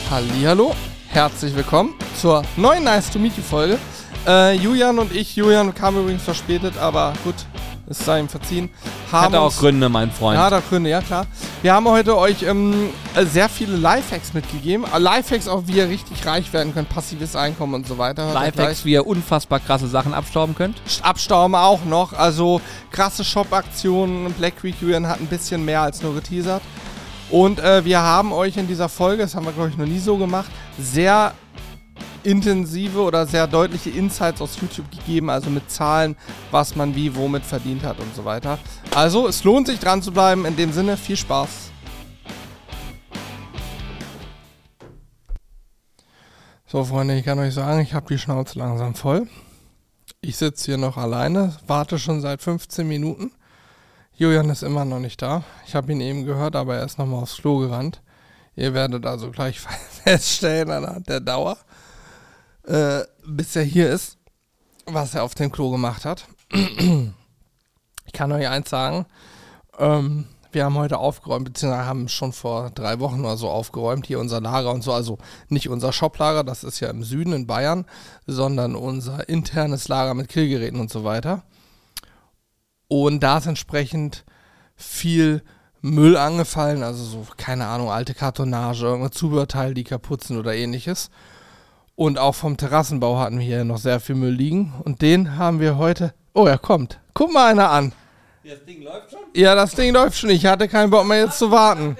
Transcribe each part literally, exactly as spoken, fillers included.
Hallihallo, herzlich willkommen zur neuen Nice to Meet You Folge. Äh, Julian und ich, Julian kam übrigens verspätet, aber gut, es sei ihm verziehen. Haben Hat auch Gründe, mein Freund. Ja, hat auch Gründe, ja klar. Wir haben heute euch ähm, sehr viele Lifehacks mitgegeben. Lifehacks auch, wie ihr richtig reich werden könnt, passives Einkommen und so weiter. Lifehacks, wie ihr unfassbar krasse Sachen abstauben könnt. Abstauben auch noch, also krasse Shop-Aktionen. Black Week Julian hat ein bisschen mehr als nur geteasert. Und äh, wir haben euch in dieser Folge, das haben wir glaube ich noch nie so gemacht, sehr intensive oder sehr deutliche Insights aus YouTube gegeben, also mit Zahlen, was man wie womit verdient hat und so weiter. Also es lohnt sich dran zu bleiben, in dem Sinne viel Spaß. So Freunde, ich kann euch sagen, ich habe die Schnauze langsam voll. Ich sitze hier noch alleine, warte schon seit fünfzehn Minuten. Julian ist immer noch nicht da. Ich habe ihn eben gehört, aber er ist nochmal aufs Klo gerannt. Ihr werdet also gleich feststellen anhand der Dauer, äh, bis er hier ist, was er auf dem Klo gemacht hat. Ich kann euch eins sagen, ähm, wir haben heute aufgeräumt, beziehungsweise haben schon vor drei Wochen oder so aufgeräumt, hier unser Lager und so, also nicht unser Shoplager, das ist ja im Süden in Bayern, sondern unser internes Lager mit Grillgeräten und so weiter. Und da ist entsprechend viel Müll angefallen, also so, keine Ahnung, alte Kartonage, irgendeine Zubehörteile, die kaputt sind oder ähnliches. Und auch vom Terrassenbau hatten wir hier noch sehr viel Müll liegen. Und den haben wir heute... Oh, er kommt. Guck mal einer an. Das Ding läuft schon? Ja, das Ding läuft schon. Ich hatte keinen Bock mehr jetzt zu warten.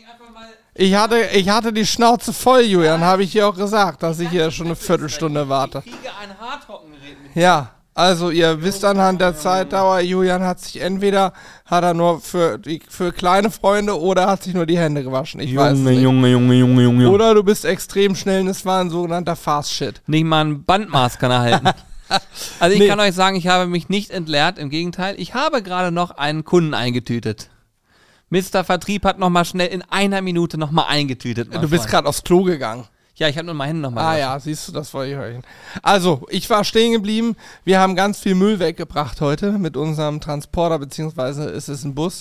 Ich hatte, ich hatte die Schnauze voll, Julian, habe ich hier auch gesagt, dass ich hier schon eine Viertelstunde warte. Ich kriege ein Haartrockengerät mit. Ja. Also ihr wisst anhand der Zeitdauer, Julian hat sich entweder, hat er nur für, die, für kleine Freunde oder hat sich nur die Hände gewaschen. Ich Junge, weiß nicht. Junge, Junge, Junge, Junge. Oder du bist extrem schnell und es war ein sogenannter Fast Shit. Nicht mal ein Bandmaß kann er halten. Also ich Nee. kann euch sagen, ich habe mich nicht entleert, im Gegenteil. Ich habe gerade noch einen Kunden eingetütet. Mister Vertrieb hat nochmal schnell in einer Minute nochmal eingetütet. Du bist gerade aufs Klo gegangen. Ja, ich habe nur meine Hände nochmal. Ah ja, siehst du, das wollte ich hören. Also, ich war stehen geblieben. Wir haben ganz viel Müll weggebracht heute mit unserem Transporter, beziehungsweise ist es ein Bus.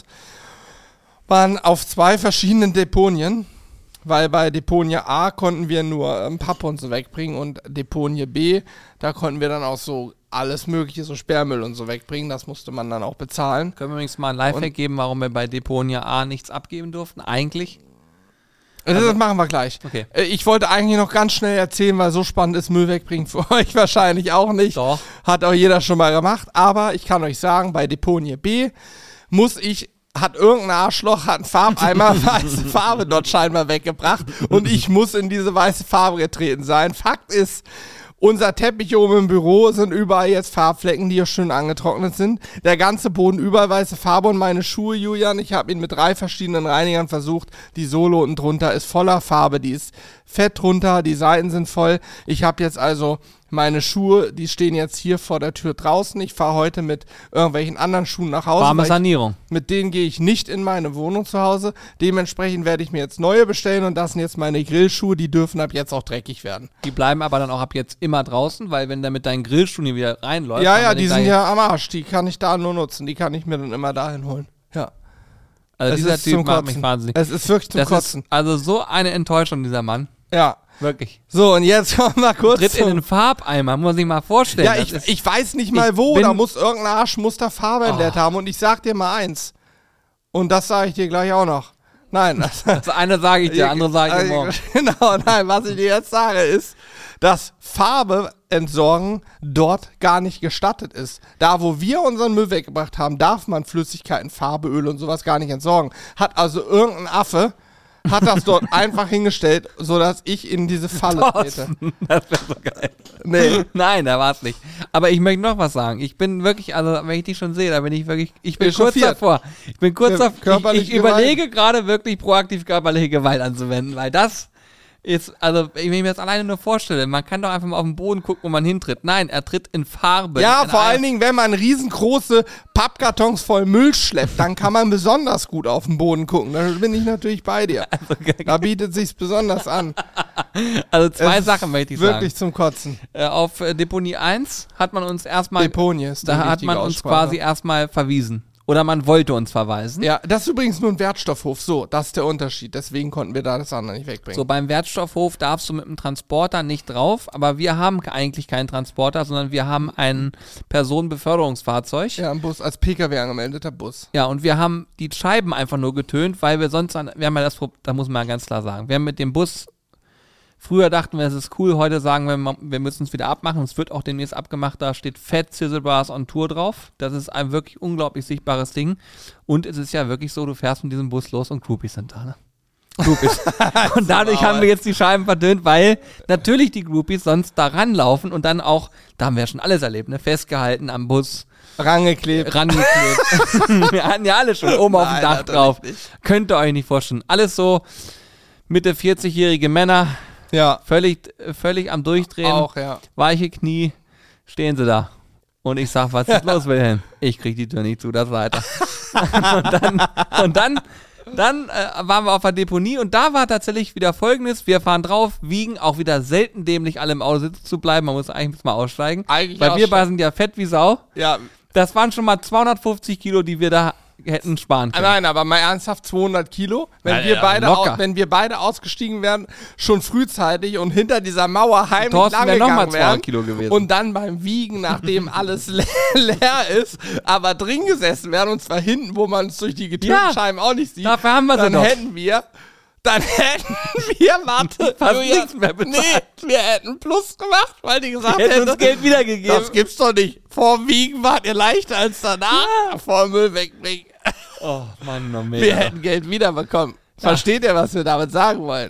Waren auf zwei verschiedenen Deponien, weil bei Deponie A konnten wir nur ähm, Pappe und so wegbringen und Deponie B, da konnten wir dann auch so alles mögliche, so Sperrmüll und so wegbringen. Das musste man dann auch bezahlen. Können wir übrigens mal ein Lifehack Und- geben, warum wir bei Deponia A nichts abgeben durften? Eigentlich? Also, das machen wir gleich. Okay. Äh, Ich wollte eigentlich noch ganz schnell erzählen, weil so spannend ist Müll wegbringen für euch wahrscheinlich auch nicht. Doch. Hat auch jeder schon mal gemacht. Aber ich kann euch sagen, bei Deponie B muss ich, hat irgendein Arschloch, hat einen Farbeimer weiße Farbe dort scheinbar weggebracht und ich muss in diese weiße Farbe getreten sein. Fakt ist, unser Teppich oben im Büro sind überall jetzt Farbflecken, die ja schön angetrocknet sind. Der ganze Boden überall weiße Farbe und meine Schuhe, Julian, ich habe ihn mit drei verschiedenen Reinigern versucht. Die Sohle unten drunter ist voller Farbe, die ist fett drunter, die Seiten sind voll. Ich habe jetzt also meine Schuhe, die stehen jetzt hier vor der Tür draußen. Ich fahre heute mit irgendwelchen anderen Schuhen nach Hause. Warme weil ich- Sanierung. Mit denen gehe ich nicht in meine Wohnung zu Hause. Dementsprechend werde ich mir jetzt neue bestellen und das sind jetzt meine Grillschuhe, die dürfen ab jetzt auch dreckig werden. Die bleiben aber dann auch ab jetzt immer draußen, weil wenn der mit deinen Grillschuhen hier wieder reinläuft... Ja, haben ja, wir die den sind gleich- ja am Arsch. Die kann ich da nur nutzen. Die kann ich mir dann immer dahin holen. Ja. Also Es dieser ist Typ zum macht mich Kotzen. wahnsinnig. Es ist wirklich zum Das Kotzen. ist also so eine Enttäuschung, dieser Mann. Ja. Wirklich. So, und jetzt kommen wir kurz Tritt in zum... den Farbeimer, muss man sich mal vorstellen. Ja, Das ich, ist- ich weiß nicht mal ich wo. bin- Da muss irgendein Arsch muss da Farbe entleert Oh. haben. Und ich sag dir mal eins. Und das sage ich dir gleich auch noch. Nein, das... Das eine sage ich dir, der andere sage ich dir morgen. Genau, nein, was ich dir jetzt sage ist, dass Farbe entsorgen dort gar nicht gestattet ist. Da, wo wir unseren Müll weggebracht haben, darf man Flüssigkeiten, Farbe, Öl und sowas gar nicht entsorgen. Hat also irgendein Affe, hat das dort einfach hingestellt, sodass ich in diese Falle trete. Das wäre so geil. Nee. Nein, da war es nicht. Aber ich möchte noch was sagen. Ich bin wirklich, also wenn ich dich schon sehe, da bin ich wirklich, ich bin kurz Echauffiert. davor. Ich bin kurz Kör- davor. Ich, körperliche ich überlege gerade wirklich proaktiv körperliche Gewalt anzuwenden, weil das ist, also wenn ich mir das alleine nur vorstelle, man kann doch einfach mal auf den Boden gucken, wo man hintritt. Nein, er tritt in Farbe. Ja, in vor ein- allen Dingen, wenn man riesengroße Pappkartons voll Müll schleppt, dann kann man besonders gut auf den Boden gucken. Da bin ich natürlich bei dir. Da bietet sich's besonders an. Also zwei Es Sachen möchte ich Wirklich sagen. zum Kotzen. Äh, auf äh, Deponie eins hat man uns erstmal, Deponie ist die da hat richtige man uns Aussprache. quasi erstmal verwiesen. oder man wollte uns verweisen. Ja, das ist übrigens nur ein Wertstoffhof. So, das ist der Unterschied. Deswegen konnten wir da das andere nicht wegbringen. So, beim Wertstoffhof darfst du mit dem Transporter nicht drauf, aber wir haben eigentlich keinen Transporter, sondern wir haben ein Personenbeförderungsfahrzeug. Ja, ein Bus, als P K W angemeldeter Bus. Ja, und wir haben die Scheiben einfach nur getönt, weil wir sonst, an, wir haben ja das, da muss man ganz klar sagen, wir haben mit dem Bus, früher dachten wir, es ist cool, heute sagen wir, wir müssen es wieder abmachen, es wird auch demnächst abgemacht, da steht Fat Sizzle Bars on Tour drauf, das ist ein wirklich unglaublich sichtbares Ding und es ist ja wirklich so, du fährst mit diesem Bus los und Groupies sind da, ne? Groupies. Und dadurch haben wir jetzt die Scheiben vertönt, weil natürlich die Groupies sonst da ranlaufen und dann auch, da haben wir ja schon alles erlebt, ne? Festgehalten am Bus, Rangeklebt. Rangeklebt. Wir hatten ja alle schon oben auf dem Dach drauf. Nicht. Könnt ihr euch nicht vorstellen. Alles so Mitte vierzig-jährige Männer, ja. völlig, völlig am Durchdrehen, auch, ja. weiche Knie, stehen sie da. Und ich sag, was ist los, Wilhelm? Ich krieg die Tür nicht zu, das weiter. und dann, und dann, dann äh, waren wir auf der Deponie und da war tatsächlich wieder Folgendes, wir fahren drauf, wiegen, auch wieder selten dämlich, alle im Auto sitzen zu bleiben, man muss eigentlich mal aussteigen. Eigentlich weil wir aussteigen. beide sind ja fett wie Sau. Ja. Das waren schon mal zweihundertfünfzig Kilo, die wir da hätten sparen können. Nein, aber mal ernsthaft zweihundert Kilo. Wenn, ja, wir ja, beide locker. au- wenn wir beide ausgestiegen wären, schon frühzeitig und hinter dieser Mauer heimlich Thorsten lang wäre gegangen nochmal zweihundert wären Kilo gewesen. und dann beim Wiegen, nachdem alles le- leer ist, aber drin gesessen wären und zwar hinten, wo man es durch die getönten Ja, Scheiben auch nicht sieht, dafür haben wir sie dann noch. hätten wir Dann hätten wir, warte, Fast Julian, nichts mehr bezahlt. nee, wir hätten Plus gemacht, weil die gesagt Hätten hätten, uns Geld wiedergegeben. das gibt's doch nicht. Vorm Wiegen wart ihr leichter als danach. Ja. Vor Müll wegbringen. Oh Mann, noch mehr. Wir hätten Geld wiederbekommen. Ja. Versteht ihr, was wir damit sagen wollen?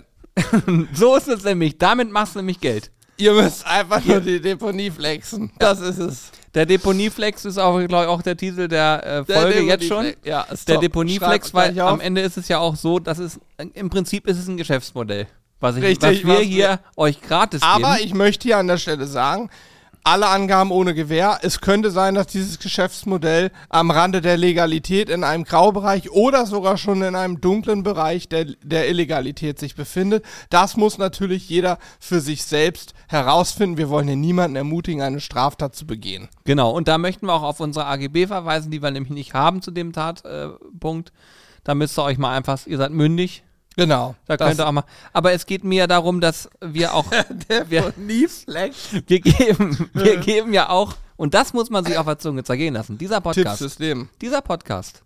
So ist es nämlich. Damit machst du nämlich Geld. Ihr müsst einfach nur die Deponie flexen. Das ist es. Der Deponieflex ist auch, glaube ich, auch der Titel der äh, Folge der jetzt schon. Ja, ist Der top. Deponieflex, Schreibt weil gleich auf. am Ende ist es ja auch so, dass es, im Prinzip ist es ein Geschäftsmodell. Was, ich, Richtig, was wir was hier wir- euch gratis Aber geben. ich möchte hier an der Stelle sagen, alle Angaben ohne Gewähr. Es könnte sein, dass dieses Geschäftsmodell am Rande der Legalität in einem Graubereich oder sogar schon in einem dunklen Bereich der, der Illegalität sich befindet. Das muss natürlich jeder für sich selbst herausfinden. Wir wollen hier niemanden ermutigen, eine Straftat zu begehen. Genau, und da möchten wir auch auf unsere A G B verweisen, die wir nämlich nicht haben zu dem Tatpunkt. Da müsst ihr euch mal einfach, ihr seid mündig. Genau. Da könnt ihr auch mal. Aber es geht mir darum, dass wir auch. der wir, Deponieflex. wir geben, wir geben ja auch, und das muss man sich auf der Zunge zergehen lassen. Dieser Tipps Podcast, fürs Leben. dieser Podcast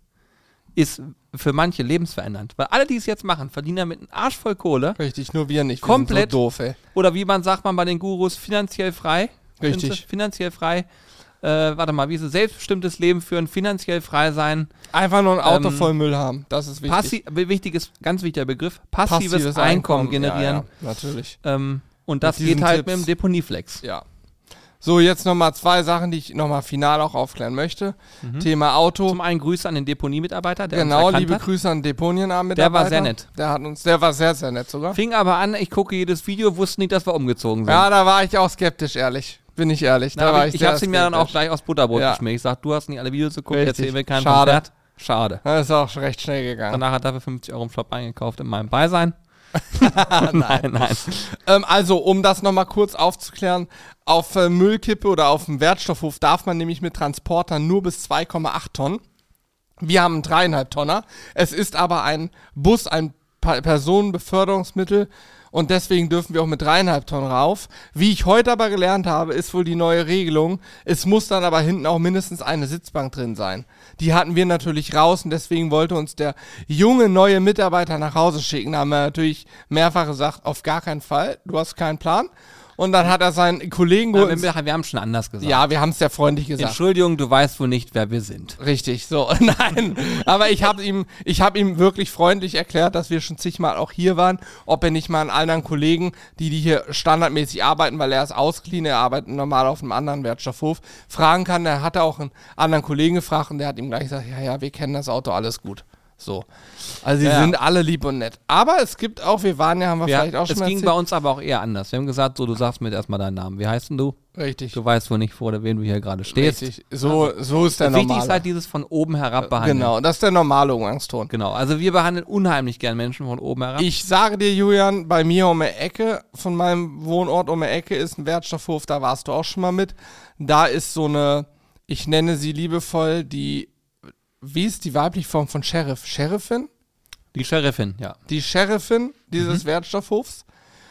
ist für manche lebensverändernd. Weil alle, die es jetzt machen, verdienen damit einen Arsch voll Kohle. Richtig, nur wir nicht. Wir Komplett. sind so doof, ey. Oder wie man sagt man bei den Gurus, finanziell frei. Richtig. Sind sie Finanziell frei. Äh, warte mal, wie sie selbstbestimmtes Leben führen, finanziell frei sein. Einfach nur ein Auto Ähm, voll Müll haben. Das ist wichtig. Passi wichtiges, ganz wichtiger Begriff, passives, Einkommen, generieren. Ja, ja, natürlich. Ähm, und das Mit diesen geht halt Tipps. mit dem Deponieflex. Ja. So, jetzt nochmal zwei Sachen, die ich nochmal final auch aufklären möchte. Thema Auto. Zum einen Grüße an den Deponiemitarbeiter, der Genau, uns erkannt liebe hat. Grüße an Deponienamen. Der war sehr nett. Der hat uns, der war sehr, sehr nett sogar. Fing aber an, ich gucke jedes Video, wusste nicht, dass wir umgezogen sind. Ja, da war ich auch skeptisch, ehrlich. Bin ich ehrlich. Da Na, war aber ich ich sehr habe sie mir dann auch skeptisch. gleich aus Butterbrot Ja. geschmiert. Ich sag, du hast nicht alle Videos geguckt, Richtig. erzähl mir keinen Schade. Konzert. Schade. Das ist auch recht schnell gegangen. Danach hat er für fünfzig Euro im Shop eingekauft in meinem Beisein. nein, nein. Ähm, also, um das nochmal kurz aufzuklären, auf äh, Müllkippe oder auf dem Wertstoffhof darf man nämlich mit Transportern nur bis zwei Komma acht Tonnen. Wir haben einen dreieinhalb Tonner. Es ist aber ein Bus, ein pa Personenbeförderungsmittel und deswegen dürfen wir auch mit dreieinhalb Tonnen rauf. Wie ich heute aber gelernt habe, ist wohl die neue Regelung. Es muss dann aber hinten auch mindestens eine Sitzbank drin sein. Die hatten wir natürlich raus und deswegen wollte uns der junge neue Mitarbeiter nach Hause schicken. Da haben wir natürlich mehrfach gesagt, auf gar keinen Fall, du hast keinen Plan. Und dann hat er seinen Kollegen Ja, geholt. wir, wir haben schon anders gesagt. Ja, wir haben es sehr freundlich gesagt. Entschuldigung, du weißt wohl nicht, wer wir sind. Richtig, so, nein. Aber ich habe ihm, ich habe ihm wirklich freundlich erklärt, dass wir schon zigmal auch hier waren, ob er nicht mal einen anderen Kollegen, die, die hier standardmäßig arbeiten, weil er ist ausgeliehen, er arbeitet normal auf einem anderen Wertstoffhof, fragen kann. Er hatte auch einen anderen Kollegen gefragt und der hat ihm gleich gesagt, ja, ja, wir kennen das Auto, alles gut. So. Also sie Ja. sind alle lieb und nett. Aber es gibt auch, wir waren ja, haben wir Wir, vielleicht auch schon es mal ging erzählt. bei uns aber auch eher anders. Wir haben gesagt, so, du sagst mir jetzt erstmal deinen Namen. Wie heißt denn du? Richtig. Du weißt wohl nicht, vor wem du hier gerade stehst. Richtig. So, so ist der Wichtig normale. ist halt dieses von oben herab behandeln. Genau, das ist der normale Umgangston. Genau, also wir behandeln unheimlich gern Menschen von oben herab. Ich sage dir, Julian, bei mir um die Ecke, von meinem Wohnort um die Ecke ist ein Wertstoffhof, da warst du auch schon mal mit. Da ist so eine, ich nenne sie liebevoll, die wie ist die weibliche Form von Sheriff? Sheriffin? Die Sheriffin, ja. Die Sheriffin dieses mhm. Wertstoffhofs,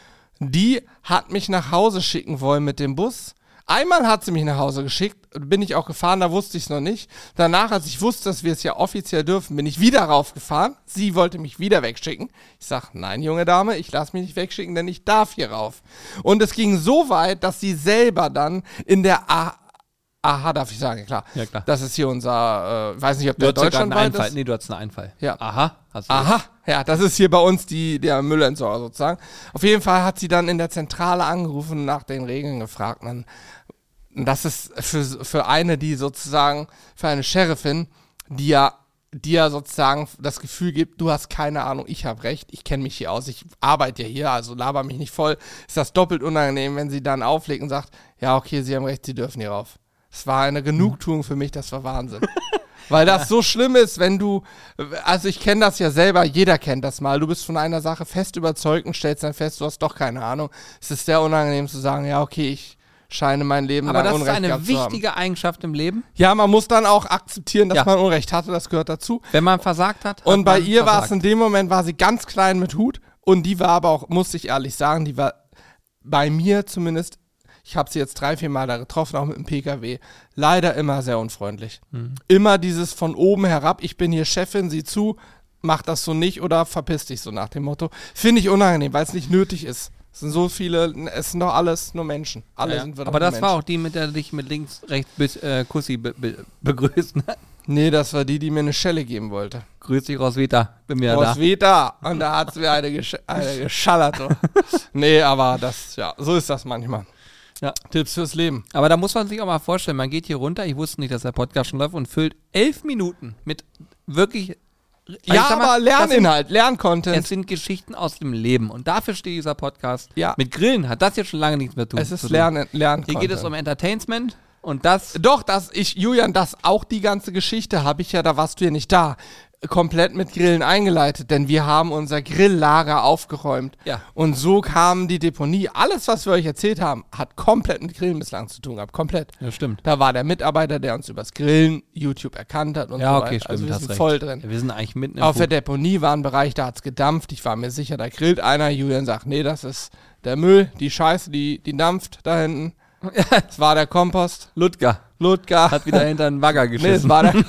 die hat mich nach Hause schicken wollen mit dem Bus. Einmal hat sie mich nach Hause geschickt, bin ich auch gefahren, da wusste ich es noch nicht. Danach, als ich wusste, dass wir es ja offiziell dürfen, bin ich wieder raufgefahren. Sie wollte mich wieder wegschicken. Ich sag, nein, junge Dame, ich lasse mich nicht wegschicken, denn ich darf hier rauf. Und es ging so weit, dass sie selber dann in der A Aha, darf ich sagen, klar. Ja, klar. Das ist hier unser, äh, weiß nicht, ob der Du hattest Deutschland einen Einfall. ist. Nee, du hattest einen Einfall. Ja. Aha. Hast du Aha, ja, das ist hier bei uns die, der Müllentsorger sozusagen. Auf jeden Fall hat sie dann in der Zentrale angerufen und nach den Regeln gefragt. Und das ist für, für eine, die sozusagen, für eine Sheriffin, die ja, die ja sozusagen das Gefühl gibt, du hast keine Ahnung, ich habe recht, ich kenne mich hier aus, ich arbeite ja hier, also laber mich nicht voll, ist das doppelt unangenehm, wenn sie dann auflegt und sagt, ja, okay, Sie haben recht, Sie dürfen hier rauf. Es war eine Genugtuung für mich, das war Wahnsinn. Weil das so schlimm ist, wenn du, also ich kenne das ja selber, jeder kennt das mal, du bist von einer Sache fest überzeugt und stellst dann fest, du hast doch keine Ahnung. Es ist sehr unangenehm zu sagen, ja okay, ich scheine mein Leben Aber lang das Unrecht ist eine gehabt zu haben. wichtige Eigenschaft im Leben. Ja, man muss dann auch akzeptieren, dass Ja. man Unrecht hatte, das gehört dazu. Wenn man versagt hat, hat Und bei man ihr war es versagt. in dem Moment, war sie ganz klein mit Hut und die war aber auch, muss ich ehrlich sagen, die war bei mir zumindest, ich habe sie jetzt drei, vier Mal da getroffen, auch mit dem P K W, leider immer sehr unfreundlich. Mhm. Immer dieses von oben herab, ich bin hier Chefin, sieh zu, mach das so nicht oder verpiss dich so nach dem Motto. Finde ich unangenehm, weil es nicht nötig ist. Es sind so viele, es sind doch alles nur Menschen. Alle Ja, sind wir doch aber nur das war Menschen. auch die, mit der du dich mit links, rechts bis äh, Kussi be be begrüßt. Ne? Nee, das war die, die mir eine Schelle geben wollte. Grüß dich, Roswitha. Bin wieder da. Roswitha. Und da hat es mir eine, gesch eine geschallert. So. Nee, aber das, ja, so ist das manchmal. Ja. Tipps fürs Leben. Aber da muss man sich auch mal vorstellen, man geht hier runter, ich wusste nicht, dass der Podcast schon läuft und füllt elf Minuten mit wirklich... Ja, ich sag mal, aber Lerninhalt, Es Lerncontent. sind Geschichten aus dem Leben und dafür steht dieser Podcast. Ja. Mit Grillen hat das jetzt schon lange nichts mehr tun. Es ist zu tun. Lern Lerncontent. Hier geht es um Entertainment und das... Doch, das, ich, Julian, das auch die ganze Geschichte habe ich ja, da warst du ja nicht da, komplett mit Grillen eingeleitet, denn wir haben unser Grilllager aufgeräumt. Ja. Und so kam die Deponie. Alles, was wir euch erzählt haben, hat komplett mit Grillen bislang zu tun gehabt. Komplett. Ja, stimmt. Da war der Mitarbeiter, der uns übers Grillen YouTube erkannt hat und Ja, so okay, weiter. stimmt, Also wir hast sind recht. voll drin. Ja, wir sind eigentlich mitten im Auf der Buch. Deponie war ein Bereich, da hat es gedampft. Ich war mir sicher, da grillt einer. Julian sagt, nee, das ist der Müll, die Scheiße, die, die dampft da hinten. Das war der Kompost. Ludger Ludger. hat wieder hinter den Bagger Nee, es geschissen. war der.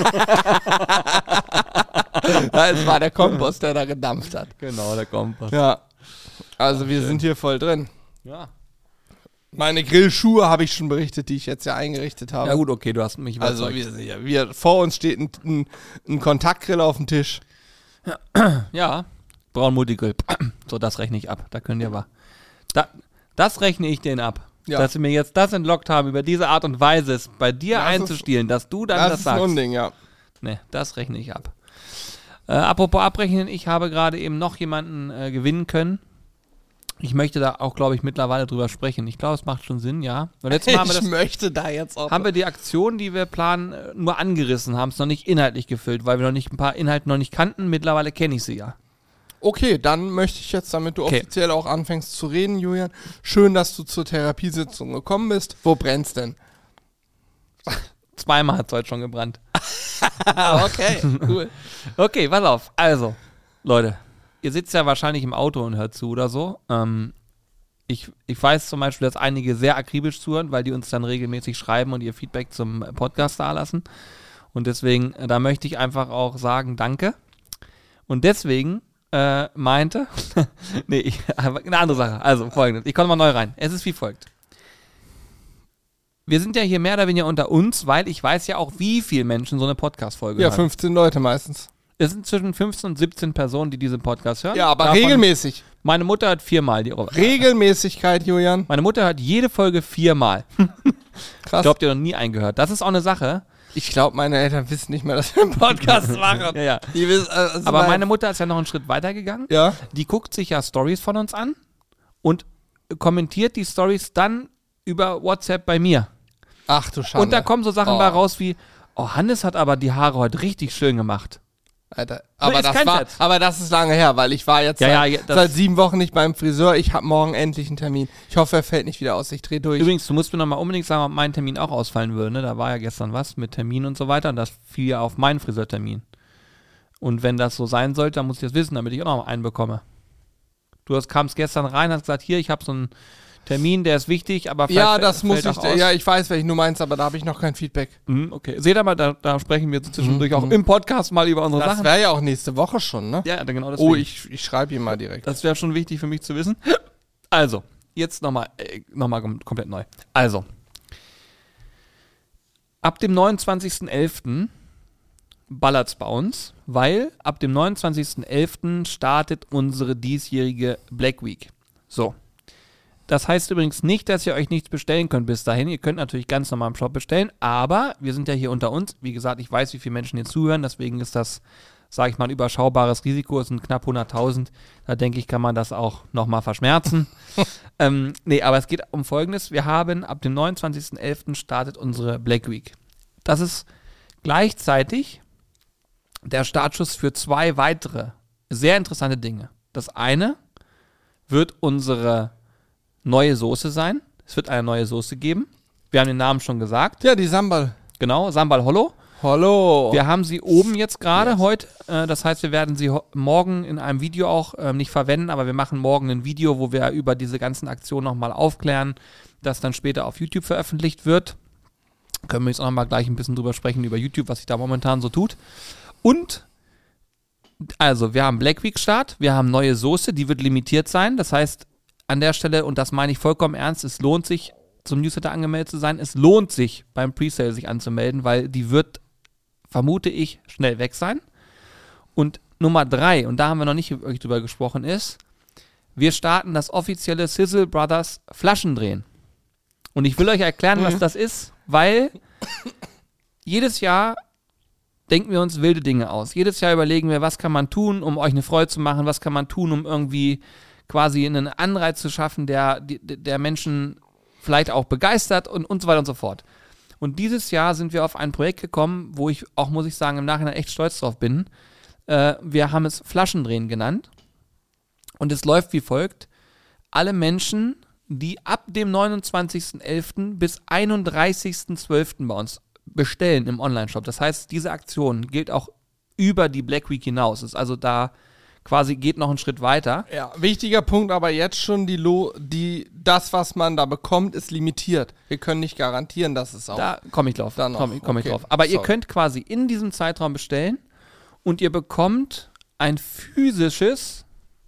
Ja, es war der Kompost, der da gedampft hat. Genau, der Kompass. Ja. Also Ach, wir schön. sind hier voll drin. Ja. Meine Grillschuhe habe ich schon berichtet, die ich jetzt ja eingerichtet habe. Ja gut, okay, du hast mich Also überzeugt. wir, sind ja- wir vor uns steht ein, ein, ein Kontaktgrill auf dem Tisch. Ja, Braun-Multigrill. So, das rechne ich ab. Da können die aber. Da, das rechne ich denen ab. Ja. Dass sie mir jetzt das entlockt haben, über diese Art und Weise es bei dir Das ist- einzustielen, dass du dann Das, das, ist ein sagst. Unding, ja. Nee, das rechne ich ab. Äh, apropos abrechnen, ich habe gerade eben noch jemanden äh, gewinnen können. Ich möchte da auch, glaube ich, mittlerweile drüber sprechen. Ich glaube, es macht schon Sinn, ja. Weil letztes Mal haben wir, Ich das, möchte da jetzt auch. haben wir die Aktion, die wir planen, äh, nur angerissen, haben es noch nicht inhaltlich gefüllt, weil wir noch nicht ein paar Inhalte noch nicht kannten. Mittlerweile kenne ich sie ja. Okay, dann möchte ich jetzt, damit du Okay. offiziell auch anfängst zu reden, Julian. Schön, dass du zur Therapiesitzung gekommen bist. Wo brennt's denn? Zweimal hat es heute schon gebrannt. Okay, cool. Okay, pass auf. Also, Leute, ihr sitzt ja wahrscheinlich im Auto und hört zu oder so. Ähm, ich, ich weiß zum Beispiel, dass einige sehr akribisch zuhören, weil die uns dann regelmäßig schreiben und ihr Feedback zum Podcast dalassen. Und deswegen, äh, da möchte ich einfach auch sagen, danke. Und deswegen äh, meinte, nee, ich, aber eine andere Sache. Also, folgendes. Ich komme mal neu rein. Es ist wie folgt. Wir sind ja hier mehr oder weniger unter uns, weil ich weiß ja auch, wie viele Menschen so eine Podcast-Folge Ja, hören. fünfzehn Leute meistens. Es sind zwischen fünfzehn und siebzehn Personen, die diesen Podcast hören. Ja, aber Davon- regelmäßig. Meine Mutter hat viermal die Regelmäßigkeit, Julian. Meine Mutter hört jede Folge viermal. Krass. Glaubt ihr noch nie eingehört. Das ist auch eine Sache. Ich glaube, meine Eltern wissen nicht mehr, dass wir einen Podcast machen. Ja, ja. Die wissen, also Aber mein- meine Mutter ist ja noch einen Schritt weiter gegangen. Ja. Die guckt sich ja Stories von uns an und kommentiert die Stories dann über WhatsApp bei mir. Ach du Schande. Und da kommen so Sachen Oh. bei raus wie, oh, Hannes hat aber die Haare heute richtig schön gemacht. Alter, aber ist das, kein war, Scherz. aber das ist lange her, weil ich war jetzt Ja, seit, ja, ja, das- seit sieben Wochen nicht beim Friseur. Ich habe morgen endlich einen Termin. Ich hoffe, er fällt nicht wieder aus. Ich drehe durch. Übrigens, du musst mir nochmal unbedingt sagen, ob mein Termin auch ausfallen würde. Ne? Da war ja gestern was mit Termin und so weiter. Und das fiel ja auf meinen Friseurtermin. Und wenn das so sein sollte, dann muss ich das wissen, damit ich auch noch einen bekomme. Du hast, kamst gestern rein, hast gesagt, hier, ich habe so einen Termin, der ist wichtig, aber vielleicht ja, das fällt muss ich. auch aus. Ja, ich weiß, welchen du meinst, aber da habe ich noch kein Feedback. Mhm, okay. Seht ihr mal, da, da sprechen wir zwischendurch Mhm. auch im Podcast mal über unsere Das Sachen. wäre ja auch nächste Woche schon, ne? Ja, genau deswegen. Oh, ich, ich schreibe ihm mal direkt. Das wäre schon wichtig für mich zu wissen. Also, jetzt nochmal äh, noch mal kom- komplett neu. Also, ab dem neunundzwanzigsten elften ballert's bei uns, weil ab dem neunundzwanzigsten elften startet unsere diesjährige Black Week. So. Das heißt übrigens nicht, dass ihr euch nichts bestellen könnt bis dahin. Ihr könnt natürlich ganz normal im Shop bestellen, aber wir sind ja hier unter uns. Wie gesagt, ich weiß, wie viele Menschen hier zuhören, deswegen ist das, sage ich mal, ein überschaubares Risiko. Es sind knapp hunderttausend. Da denke ich, kann man das auch nochmal verschmerzen. ähm, nee, aber es geht um Folgendes. Wir haben ab dem neunundzwanzigsten elften startet unsere Black Week. Das ist gleichzeitig der Startschuss für zwei weitere sehr interessante Dinge. Das eine wird unsere neue Soße sein. Es wird eine neue Soße geben. Wir haben den Namen schon gesagt. Ja, die Sambal. Genau, Sambal Hollow. Hallo. Wir haben sie oben jetzt gerade Yes. heute. Äh, das heißt, wir werden sie ho- morgen in einem Video auch ähm, nicht verwenden, aber wir machen morgen ein Video, wo wir über diese ganzen Aktionen nochmal aufklären, das dann später auf YouTube veröffentlicht wird. Können wir jetzt auch nochmal gleich ein bisschen drüber sprechen, über YouTube, was sich da momentan so tut. Und, also, wir haben Black Week Start, wir haben neue Soße, die wird limitiert sein. Das heißt, an der Stelle, und das meine ich vollkommen ernst, es lohnt sich, zum Newsletter angemeldet zu sein. Es lohnt sich, beim Presale sich anzumelden, weil die wird, vermute ich, schnell weg sein. Und Nummer drei, und da haben wir noch nicht wirklich drüber gesprochen, ist, wir starten das offizielle Sizzle Brothers Flaschendrehen. Und ich will euch erklären, Mhm. was das ist, weil jedes Jahr denken wir uns wilde Dinge aus. Jedes Jahr überlegen wir, was kann man tun, um euch eine Freude zu machen, was kann man tun, um irgendwie quasi einen Anreiz zu schaffen, der, der Menschen vielleicht auch begeistert und, und so weiter und so fort. Und dieses Jahr sind wir auf ein Projekt gekommen, wo ich auch, muss ich sagen, im Nachhinein echt stolz drauf bin. Äh, wir haben es Flaschendrehen genannt und es läuft wie folgt. Alle Menschen, die ab dem neunundzwanzigsten elften bis einunddreißigsten zwölften bei uns bestellen im Onlineshop. Das heißt, diese Aktion gilt auch über die Black Week hinaus. Ist also da quasi geht noch einen Schritt weiter. Ja, wichtiger Punkt, aber jetzt schon die, Lo die das, was man da bekommt, ist limitiert. Wir können nicht garantieren, dass es auch. Da komme ich drauf. Da noch. Komme komm ich Okay. drauf. Aber ihr Sorry. könnt quasi in diesem Zeitraum bestellen und ihr bekommt ein physisches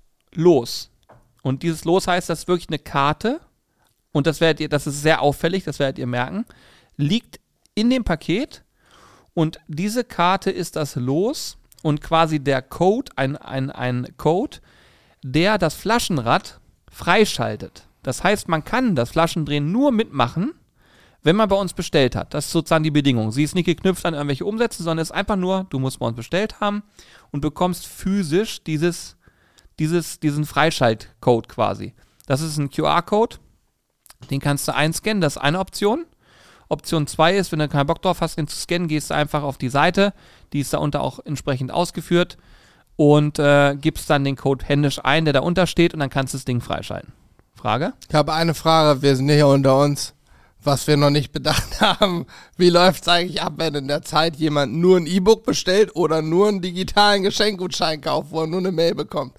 Los. Und dieses Los heißt, das ist wirklich eine Karte. Und das werdet ihr, das ist sehr auffällig, das werdet ihr merken, liegt in dem Paket. Und diese Karte ist das Los und quasi der Code, ein, ein, ein Code, der das Flaschenrad freischaltet. Das heißt, man kann das Flaschendrehen nur mitmachen, wenn man bei uns bestellt hat. Das ist sozusagen die Bedingung. Sie ist nicht geknüpft an irgendwelche Umsätze, sondern ist einfach nur, du musst bei uns bestellt haben und bekommst physisch dieses, dieses, diesen Freischaltcode quasi. Das ist ein Q R-Code, den kannst du einscannen, das ist eine Option. Option zwei ist, wenn du keinen Bock drauf hast, den zu scannen, gehst du einfach auf die Seite, die ist da unter auch entsprechend ausgeführt und äh, gibst dann den Code händisch ein, der da unter steht und dann kannst du das Ding freischalten. Frage? Ich habe eine Frage, wir sind hier unter uns, was wir noch nicht bedacht haben. Wie läuft es eigentlich ab, wenn in der Zeit jemand nur ein E-Book bestellt oder nur einen digitalen Geschenkgutschein kauft, wo er nur eine Mail bekommt?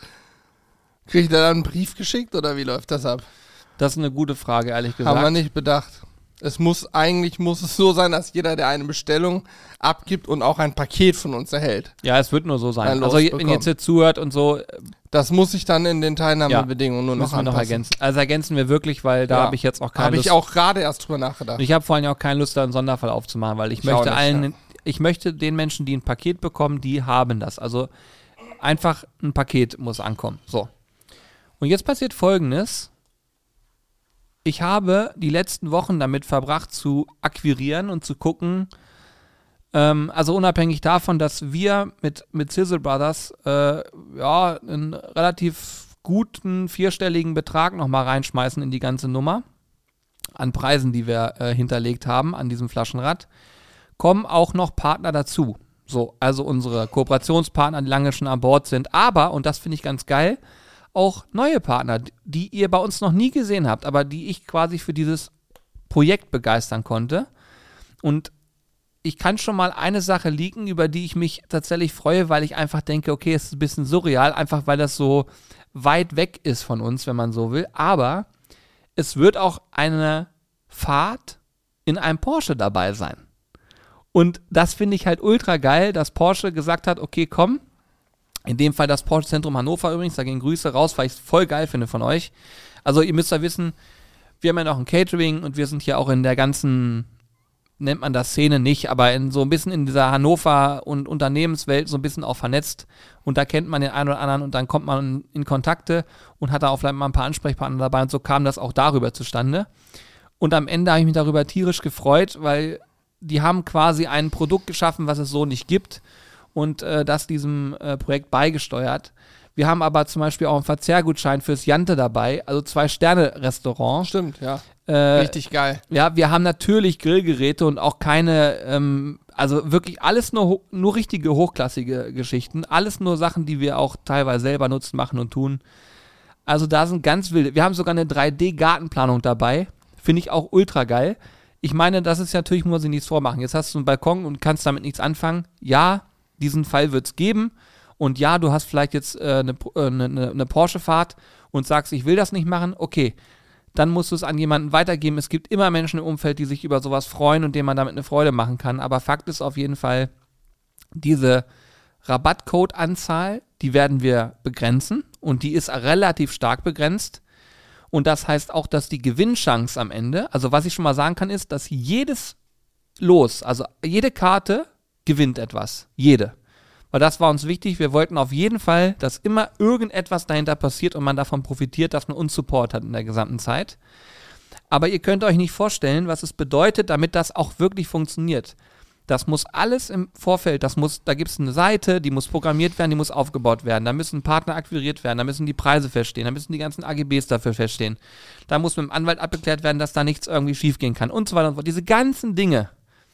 Kriegt er dann einen Brief geschickt oder wie läuft das ab? Das ist eine gute Frage, ehrlich gesagt. Haben wir nicht bedacht. Es muss, eigentlich muss es so sein, dass jeder, der eine Bestellung abgibt und auch ein Paket von uns erhält. Ja, es wird nur so sein. Ein Los Also, wenn ihr bekommen. jetzt hier zuhört und so, Das muss ich dann in den Teilnahmebedingungen nur noch müssen wir noch anpassen. ergänzen. Also ergänzen wir wirklich, weil da Ja. habe ich jetzt auch keine Habe Lust. ich auch gerade erst drüber nachgedacht. Und ich habe vor allem auch keine Lust, da einen Sonderfall aufzumachen, weil ich, Ich möchte auch nicht, allen, ja. ich möchte den Menschen, die ein Paket bekommen, die haben das. Also einfach ein Paket muss ankommen. So. Und jetzt passiert Folgendes. Ich habe die letzten Wochen damit verbracht, zu akquirieren und zu gucken, ähm, also unabhängig davon, dass wir mit, mit Sizzle Brothers äh, ja, einen relativ guten vierstelligen Betrag nochmal reinschmeißen in die ganze Nummer an Preisen, die wir äh, hinterlegt haben an diesem Flaschenrad, kommen auch noch Partner dazu. So, also unsere Kooperationspartner, die lange schon an Bord sind. Aber, und das finde ich ganz geil, auch neue Partner, die ihr bei uns noch nie gesehen habt, aber die ich quasi für dieses Projekt begeistern konnte. Und ich kann schon mal eine Sache leaken, über die ich mich tatsächlich freue, weil ich einfach denke, okay, es ist ein bisschen surreal, einfach weil das so weit weg ist von uns, wenn man so will. Aber es wird auch eine Fahrt in einem Porsche dabei sein. Und das finde ich halt ultra geil, dass Porsche gesagt hat, okay, komm, in dem Fall das Porsche Zentrum Hannover übrigens, da gehen Grüße raus, weil ich es voll geil finde von euch. Also ihr müsst ja wissen, wir haben ja noch ein Catering und wir sind hier auch in der ganzen, nennt man das Szene nicht, aber in so ein bisschen in dieser Hannover- und Unternehmenswelt so ein bisschen auch vernetzt. Und da kennt man den einen oder anderen und dann kommt man in Kontakte und hat da auch vielleicht mal ein paar Ansprechpartner dabei und so kam das auch darüber zustande. Und am Ende habe ich mich darüber tierisch gefreut, weil die haben quasi ein Produkt geschaffen, was es so nicht gibt und äh, das diesem äh, Projekt beigesteuert. Wir haben aber zum Beispiel auch einen Verzehrgutschein fürs Jante dabei, also Zwei-Sterne-Restaurant. Stimmt, ja. Äh, Richtig geil. Ja, wir haben natürlich Grillgeräte und auch keine, ähm, also wirklich alles nur, nur richtige hochklassige Geschichten, alles nur Sachen, die wir auch teilweise selber nutzen, machen und tun. Also da sind ganz wilde, wir haben sogar eine drei D-Gartenplanung dabei, finde ich auch ultra geil. Ich meine, das ist natürlich, muss ich nichts vormachen. Jetzt hast du einen Balkon und kannst damit nichts anfangen. Ja, diesen Fall wird es geben. Und ja, du hast vielleicht jetzt äh, eine, äh, eine, eine Porsche-Fahrt und sagst, ich will das nicht machen. Okay, dann musst du es an jemanden weitergeben. Es gibt immer Menschen im Umfeld, die sich über sowas freuen und denen man damit eine Freude machen kann. Aber Fakt ist auf jeden Fall, diese Rabattcode-Anzahl, die werden wir begrenzen. Und die ist relativ stark begrenzt. Und das heißt auch, dass die Gewinnchance am Ende, also was ich schon mal sagen kann, ist, dass jedes Los, also jede Karte gewinnt etwas. Jede. Weil das war uns wichtig. Wir wollten auf jeden Fall, dass immer irgendetwas dahinter passiert und man davon profitiert, dass man uns Support hat in der gesamten Zeit. Aber ihr könnt euch nicht vorstellen, was es bedeutet, damit das auch wirklich funktioniert. Das muss alles im Vorfeld, das muss, da gibt es eine Seite, die muss programmiert werden, die muss aufgebaut werden, da müssen Partner akquiriert werden, da müssen die Preise feststehen, da müssen die ganzen A G Bs dafür feststehen, da muss mit dem Anwalt abgeklärt werden, dass da nichts irgendwie schiefgehen kann und so weiter und so fort. Diese ganzen Dinge,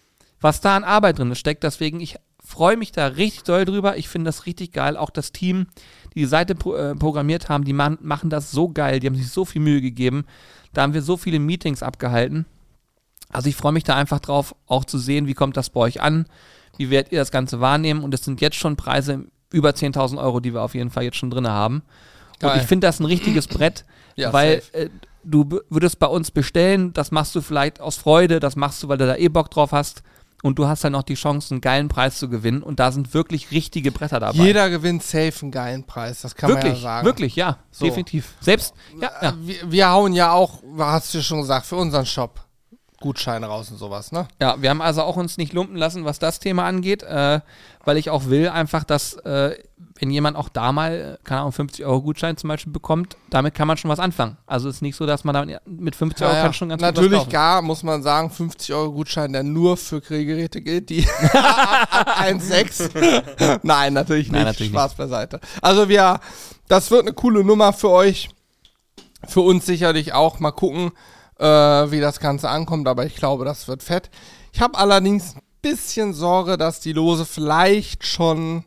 was da an Arbeit drin steckt, deswegen, ich freue mich da richtig doll drüber, ich finde das richtig geil, auch das Team, die die Seite pro, äh, programmiert haben, die man, machen das so geil, die haben sich so viel Mühe gegeben, da haben wir so viele Meetings abgehalten. Also ich freue mich da einfach drauf, auch zu sehen, wie kommt das bei euch an, wie werdet ihr das Ganze wahrnehmen und es sind jetzt schon Preise über zehntausend Euro, die wir auf jeden Fall jetzt schon drin haben. Geil. Und ich finde das ein richtiges Brett, ja, weil äh, du b- würdest bei uns bestellen, das machst du vielleicht aus Freude, das machst du, weil du da eh Bock drauf hast und du hast dann noch die Chance, einen geilen Preis zu gewinnen und da sind wirklich richtige Bretter dabei. Jeder gewinnt safe einen geilen Preis, das kann wirklich, man ja sagen. Wirklich, ja, so. Definitiv. Selbst, ja, ja. Wir, wir hauen ja auch, hast du schon gesagt, für unseren Shop Gutscheine raus und sowas, ne? Ja, wir haben also auch uns nicht lumpen lassen, was das Thema angeht, äh, weil ich auch will einfach, dass äh, wenn jemand auch da mal, keine Ahnung, fünfzig Euro Gutschein zum Beispiel bekommt, damit kann man schon was anfangen. Also ist nicht so, dass man damit mit fünfzig Euro ja, kann schon ganz natürlich gut was kaufen. gar, muss man sagen, fünfzig Euro Gutschein, der nur für Grillgeräte gilt, die ab, ab eins Komma sechs. Nein, natürlich nicht. Nein, natürlich Spaß beiseite. Also wir, das wird eine coole Nummer für euch, für uns sicherlich auch. Mal gucken, wie das Ganze ankommt, aber ich glaube, das wird fett. Ich habe allerdings ein bisschen Sorge, dass die Lose vielleicht schon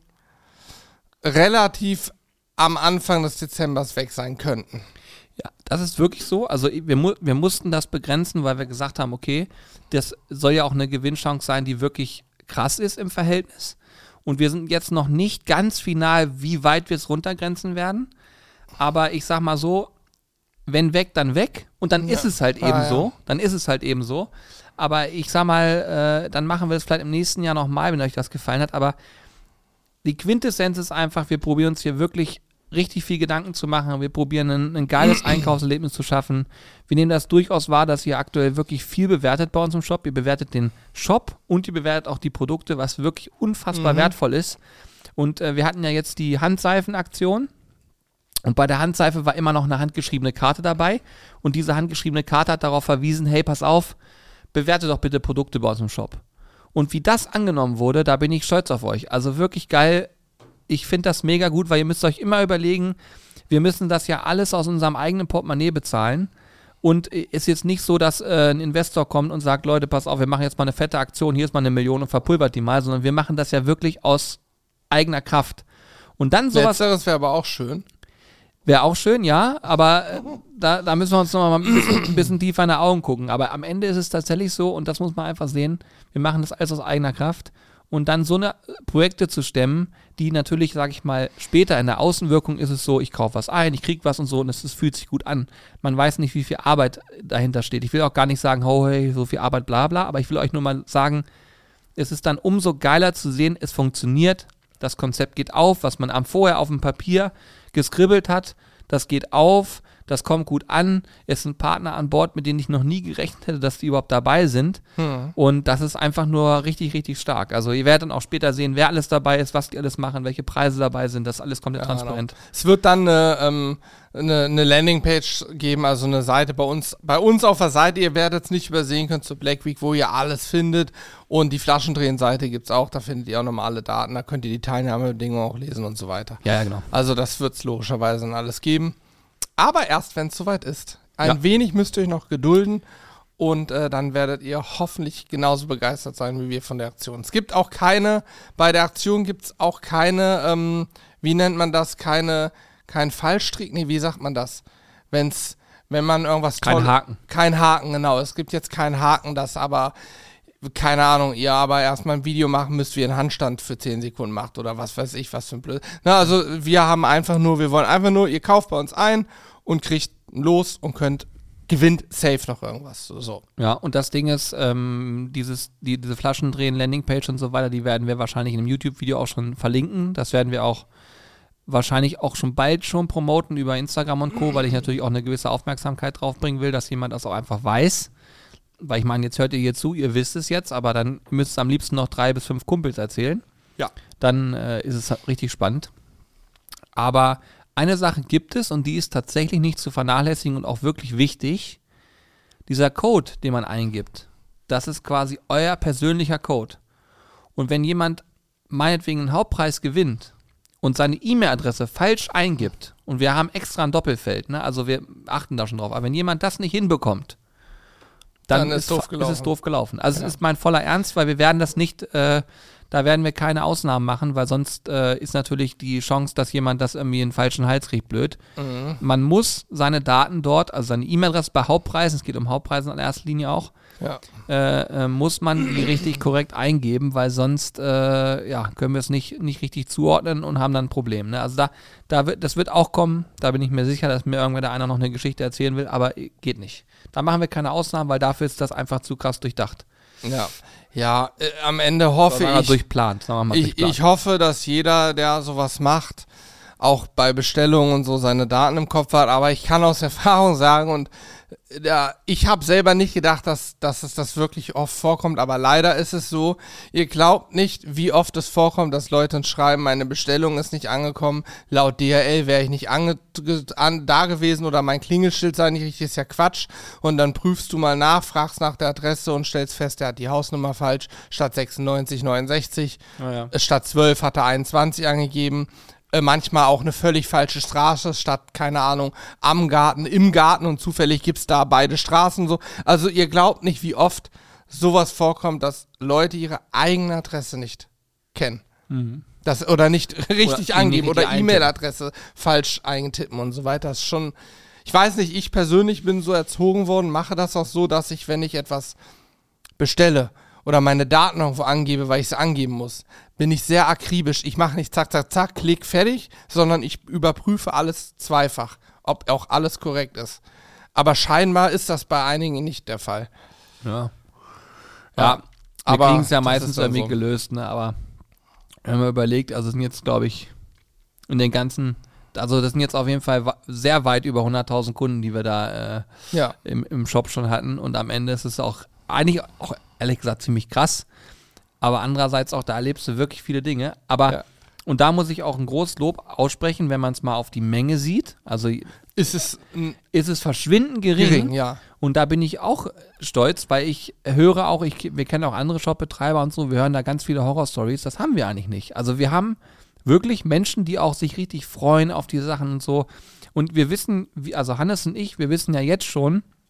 relativ am Anfang des Dezembers weg sein könnten. Ja, das ist wirklich so. Also wir, mu- wir mussten das begrenzen, weil wir gesagt haben, okay, das soll ja auch eine Gewinnchance sein, die wirklich krass ist im Verhältnis. Und wir sind jetzt noch nicht ganz final, wie weit wir es runtergrenzen werden. Aber ich sag mal so, wenn weg, dann weg. Und dann ja. ist es halt eben ah, so. Ja. Dann ist es halt eben so. Aber ich sag mal, äh, dann machen wir es vielleicht im nächsten Jahr nochmal, wenn euch das gefallen hat. Aber die Quintessenz ist einfach, wir probieren uns hier wirklich richtig viel Gedanken zu machen. Wir probieren ein, ein geiles Einkaufserlebnis zu schaffen. Wir nehmen das durchaus wahr, dass ihr aktuell wirklich viel bewertet bei uns im Shop. Ihr bewertet den Shop und ihr bewertet auch die Produkte, was wirklich unfassbar mhm. wertvoll ist. Und äh, wir hatten ja jetzt die Handseifenaktion. Und bei der Handseife war immer noch eine handgeschriebene Karte dabei. Und diese handgeschriebene Karte hat darauf verwiesen, hey, pass auf, bewerte doch bitte Produkte bei uns im Shop. Und wie das angenommen wurde, da bin ich stolz auf euch. Also wirklich geil. Ich finde das mega gut, weil ihr müsst euch immer überlegen, wir müssen das ja alles aus unserem eigenen Portemonnaie bezahlen. Und ist jetzt nicht so, dass äh, ein Investor kommt und sagt, Leute, pass auf, wir machen jetzt mal eine fette Aktion, hier ist mal eine Million und verpulvert die mal, sondern wir machen das ja wirklich aus eigener Kraft. Und dann sowas... Letzteres wäre aber auch schön. Wäre auch schön, ja, aber äh, da, da müssen wir uns noch mal ein bisschen, ein bisschen tiefer in die Augen gucken. Aber am Ende ist es tatsächlich so, und das muss man einfach sehen, wir machen das alles aus eigener Kraft. Und dann so eine Projekte zu stemmen, die natürlich, sage ich mal, später in der Außenwirkung ist es so, ich kaufe was ein, ich kriege was und so und es, es fühlt sich gut an. Man weiß nicht, wie viel Arbeit dahinter steht. Ich will auch gar nicht sagen, oh hey, so viel Arbeit, bla bla, aber ich will euch nur mal sagen, es ist dann umso geiler zu sehen, es funktioniert, das Konzept geht auf, was man am vorher auf dem Papier geskribbelt hat, das geht auf, das kommt gut an, es sind Partner an Bord, mit denen ich noch nie gerechnet hätte, dass die überhaupt dabei sind. Hm. Und das ist einfach nur richtig, richtig stark. Also ihr werdet dann auch später sehen, wer alles dabei ist, was die alles machen, welche Preise dabei sind, das ist alles komplett ja, transparent. Genau. Es wird dann eine, ähm, eine, eine Landingpage geben, also eine Seite bei uns, bei uns auf der Seite, ihr werdet es nicht übersehen können zur Black Week, wo ihr alles findet. Und die Flaschendrehen-Seite gibt es auch, da findet ihr auch nochmal alle Daten, da könnt ihr die Teilnahmebedingungen auch lesen und so weiter. Ja, ja, genau. Also das wird es logischerweise dann alles geben. Aber erst, wenn es soweit ist. Ein Ja. wenig müsst ihr euch noch gedulden und äh, dann werdet ihr hoffentlich genauso begeistert sein wie wir von der Aktion. Es gibt auch keine, bei der Aktion gibt es auch keine, ähm, wie nennt man das, keine, kein Fallstrick, nee, wie sagt man das? Wenn's, wenn man irgendwas Kein toll- Haken. Kein Haken, genau. Es gibt jetzt keinen Haken, das aber, keine Ahnung, ihr aber erstmal ein Video machen müsst, wie ihr einen Handstand für zehn Sekunden macht oder was weiß ich, was für ein Blöd. Na, also wir haben einfach nur, wir wollen einfach nur, ihr kauft bei uns ein und kriegt los und könnt, gewinnt safe noch irgendwas. So. so. Ja, und das Ding ist, ähm, dieses, die, diese Flaschendrehen, Landingpage und so weiter, die werden wir wahrscheinlich in einem YouTube-Video auch schon verlinken. Das werden wir auch wahrscheinlich auch schon bald schon promoten über Instagram und Co., weil ich natürlich auch eine gewisse Aufmerksamkeit drauf bringen will, dass jemand das auch einfach weiß. Weil ich meine, jetzt hört ihr hier zu, ihr wisst es jetzt, aber dann müsst ihr am liebsten noch drei bis fünf Kumpels erzählen. Ja. Dann äh, ist es richtig spannend. Aber eine Sache gibt es und die ist tatsächlich nicht zu vernachlässigen und auch wirklich wichtig. Dieser Code, den man eingibt, das ist quasi euer persönlicher Code. Und wenn jemand meinetwegen einen Hauptpreis gewinnt und seine E-Mail-Adresse falsch eingibt und wir haben extra ein Doppelfeld, ne? Also wir achten da schon drauf, aber wenn jemand das nicht hinbekommt, dann, Dann ist ist, doof fa- ist gelaufen. es doof gelaufen. Also Ja. es ist mein voller Ernst, weil wir werden das nicht, äh, da werden wir keine Ausnahmen machen, weil sonst äh, ist natürlich die Chance, dass jemand das irgendwie in den falschen Hals kriegt, blöd. Mhm. Man muss seine Daten dort, also seine E-Mail-Adresse bei Hauptpreisen, es geht um Hauptpreise in erster Linie auch, Ja. äh, äh, muss man die richtig korrekt eingeben, weil sonst äh, ja, können wir es nicht, nicht richtig zuordnen und haben dann ein Problem. Ne? Also da, da wird, das wird auch kommen, da bin ich mir sicher, dass mir irgendwer da einer noch eine Geschichte erzählen will, aber äh, geht nicht. Da machen wir keine Ausnahmen, weil dafür ist das einfach zu krass durchdacht. Ja. Ja, äh, am Ende hoffe Sagen wir mal ich, durchplant, sagen wir mal ich, durchplant. ich hoffe, dass jeder, der sowas macht, auch bei Bestellungen und so seine Daten im Kopf hat, aber ich kann aus Erfahrung sagen und äh, ja, ich habe selber nicht gedacht, dass, dass es das wirklich oft vorkommt, aber leider ist es so, ihr glaubt nicht, wie oft es vorkommt, dass Leute uns schreiben, meine Bestellung ist nicht angekommen, laut D H L wäre ich nicht ange an, da gewesen oder mein Klingelschild sei nicht richtig, ist ja Quatsch und dann prüfst du mal nach, fragst nach der Adresse und stellst fest, der hat die Hausnummer falsch, statt sechsundneunzig neunundsechzig, Ja, ja. äh, statt zwölf hat er einundzwanzig angegeben. Äh, manchmal auch eine völlig falsche Straße, statt, keine Ahnung, am Garten, im Garten und zufällig gibt es da beide Straßen so. Also ihr glaubt nicht, wie oft sowas vorkommt, dass Leute ihre eigene Adresse nicht kennen. Das, oder nicht richtig Oder angeben nicht oder richtig E-Mail-Adresse falsch eingetippen und so weiter. Das ist schon, ich weiß nicht, ich persönlich bin so erzogen worden, mache das auch so, dass ich, wenn ich etwas bestelle oder meine Daten irgendwo angebe, weil ich es angeben muss, bin ich sehr akribisch. Ich mache nicht zack, zack, zack, klick, fertig, sondern ich überprüfe alles zweifach, ob auch alles korrekt ist. Aber scheinbar ist das bei einigen nicht der Fall. Ja. Ja, Ja, wir aber kriegen es ja das meistens ist dann irgendwie so. gelöst, ne? Aber wenn man überlegt, also es sind jetzt, glaube ich, in den ganzen, also das sind jetzt auf jeden Fall wa- sehr weit über hunderttausend Kunden, die wir da äh, Ja. im, im Shop schon hatten und am Ende ist es auch eigentlich auch ehrlich gesagt ziemlich krass, aber andererseits auch, da erlebst du wirklich viele Dinge, aber Ja. und da muss ich auch ein großes Lob aussprechen, wenn man es mal auf die Menge sieht, also Ist es ein ist es verschwindend gering, gering, ja. und da bin ich auch stolz, weil ich höre auch, ich, wir kennen auch andere Shopbetreiber und so, wir hören da ganz viele Horror-Stories, das haben wir eigentlich nicht. Also wir haben wirklich Menschen, die auch sich richtig freuen auf diese Sachen und so. Und wir wissen, wie, also Hannes und ich, wir wissen ja jetzt schon,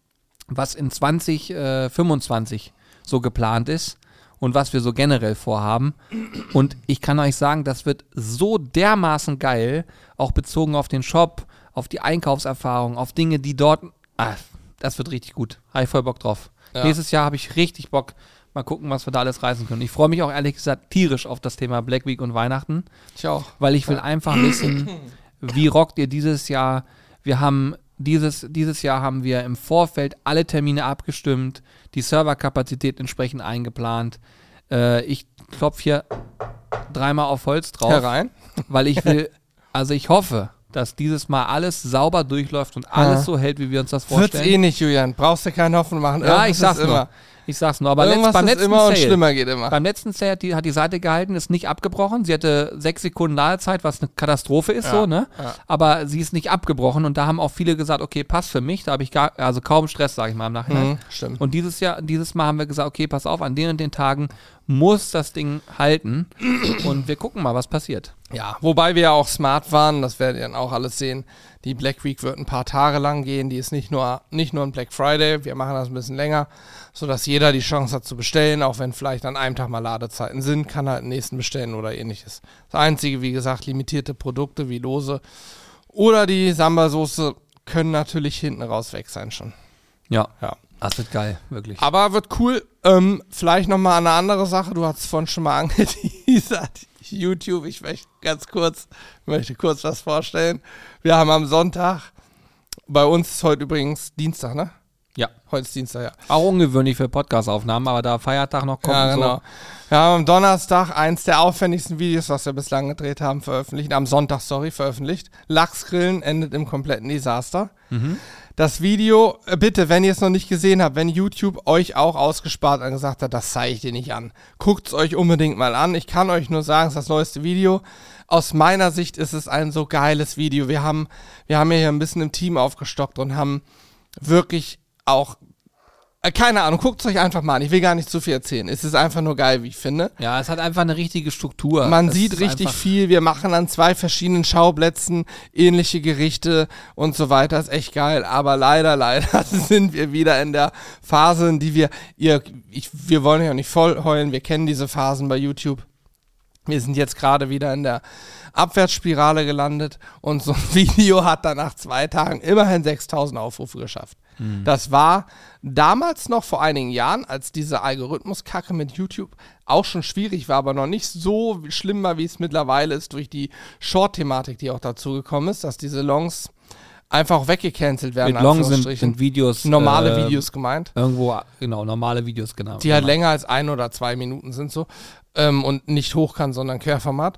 was in zwanzig fünfundzwanzig so geplant ist und was wir so generell vorhaben. Und ich kann euch sagen, das wird so dermaßen geil, auch bezogen auf den Shop, auf die Einkaufserfahrung, auf Dinge, die dort, ah, das wird richtig gut. Habe ich voll Bock drauf. Ja. Nächstes Jahr habe ich richtig Bock. Mal gucken, was wir da alles reißen können. Ich freue mich auch ehrlich gesagt tierisch auf das Thema Black Week und Weihnachten. Ich auch. Weil ich will einfach wissen, wie rockt ihr dieses Jahr? Wir haben dieses, dieses Jahr haben wir im Vorfeld alle Termine abgestimmt, die Serverkapazität entsprechend eingeplant. Äh, ich klopfe hier dreimal auf Holz drauf. Herein. Weil ich will, also ich hoffe, dass dieses Mal alles sauber durchläuft und alles ja. so hält, wie wir uns das vorstellen. Wird's eh nicht, Julian. Brauchst du keine Hoffnung machen. Ja, Irgendwas ich sag's nur. Immer. Ich sag's nur, aber letzt, beim letzten immer Sale, und schlimmer geht immer. Beim letzten Sale hat die, hat die Seite gehalten, ist nicht abgebrochen. Sie hatte sechs Sekunden Ladezeit, was eine Katastrophe ist, ja, so, ne? Ja. Aber sie ist nicht abgebrochen und da haben auch viele gesagt, okay, passt für mich. Da habe ich gar, also kaum Stress, sage ich mal im Nachhinein. Mhm, stimmt. Und dieses Jahr, dieses Mal haben wir gesagt, okay, pass auf, an den und den Tagen muss das Ding halten und wir gucken mal, was passiert. Ja, wobei wir ja auch smart waren, das werdet ihr dann auch alles sehen. Die Black Week wird ein paar Tage lang gehen, die ist nicht nur, nicht nur ein Black Friday, wir machen das ein bisschen länger, sodass jeder die Chance hat zu bestellen, auch wenn vielleicht an einem Tag mal Ladezeiten sind, kann halt den nächsten bestellen oder ähnliches. Das Einzige, wie gesagt, limitierte Produkte wie Lose oder die Samba-Soße können natürlich hinten raus weg sein schon. Ja, ja. Das wird geil, wirklich. Aber wird cool. Ähm, vielleicht nochmal eine andere Sache, du hast es vorhin schon mal angeteasert. YouTube, ich möchte ganz kurz, möchte kurz was vorstellen. Wir haben am Sonntag, bei uns ist heute übrigens Dienstag, ne? Ja. Heute ist Dienstag, ja. Auch ungewöhnlich für Podcast-Aufnahmen, aber da Feiertag noch kommt. Ja, genau. So. Wir haben am Donnerstag eins der aufwendigsten Videos, was wir bislang gedreht haben, veröffentlicht. Am Sonntag, sorry, veröffentlicht. Lachsgrillen endet im kompletten Desaster. Mhm. Das Video, bitte, wenn ihr es noch nicht gesehen habt, wenn YouTube euch auch ausgespart und gesagt hat, das zeige ich dir nicht an, guckt es euch unbedingt mal an. Ich kann euch nur sagen, es ist das neueste Video. Aus meiner Sicht ist es ein so geiles Video. Wir haben, wir haben hier ein bisschen im Team aufgestockt und haben wirklich auch, äh, keine Ahnung, guckt es euch einfach mal an. Ich will gar nicht zu viel erzählen. Es ist einfach nur geil, wie ich finde. Ja, es hat einfach eine richtige Struktur. Man es sieht richtig viel. Wir machen an zwei verschiedenen Schauplätzen ähnliche Gerichte und so weiter. Ist echt geil. Aber leider, leider sind wir wieder in der Phase, in die wir, ihr, ich, wir wollen ja nicht voll heulen. Wir kennen diese Phasen bei YouTube. Wir sind jetzt gerade wieder in der Abwärtsspirale gelandet und so ein Video hat dann nach zwei Tagen immerhin sechstausend Aufrufe geschafft. Mhm. Das war damals noch vor einigen Jahren, als diese Algorithmuskacke mit YouTube auch schon schwierig war, aber noch nicht so schlimm war, wie es mittlerweile ist durch die Short-Thematik, die auch dazu gekommen ist, dass diese Longs einfach auch weggecancelt werden. Mit Long sind, sind Videos. Normale äh, Videos gemeint. Irgendwo, genau, normale Videos, genau. Die halt länger als ein oder zwei Minuten sind so. Ähm, und nicht hochkant, sondern Querformat.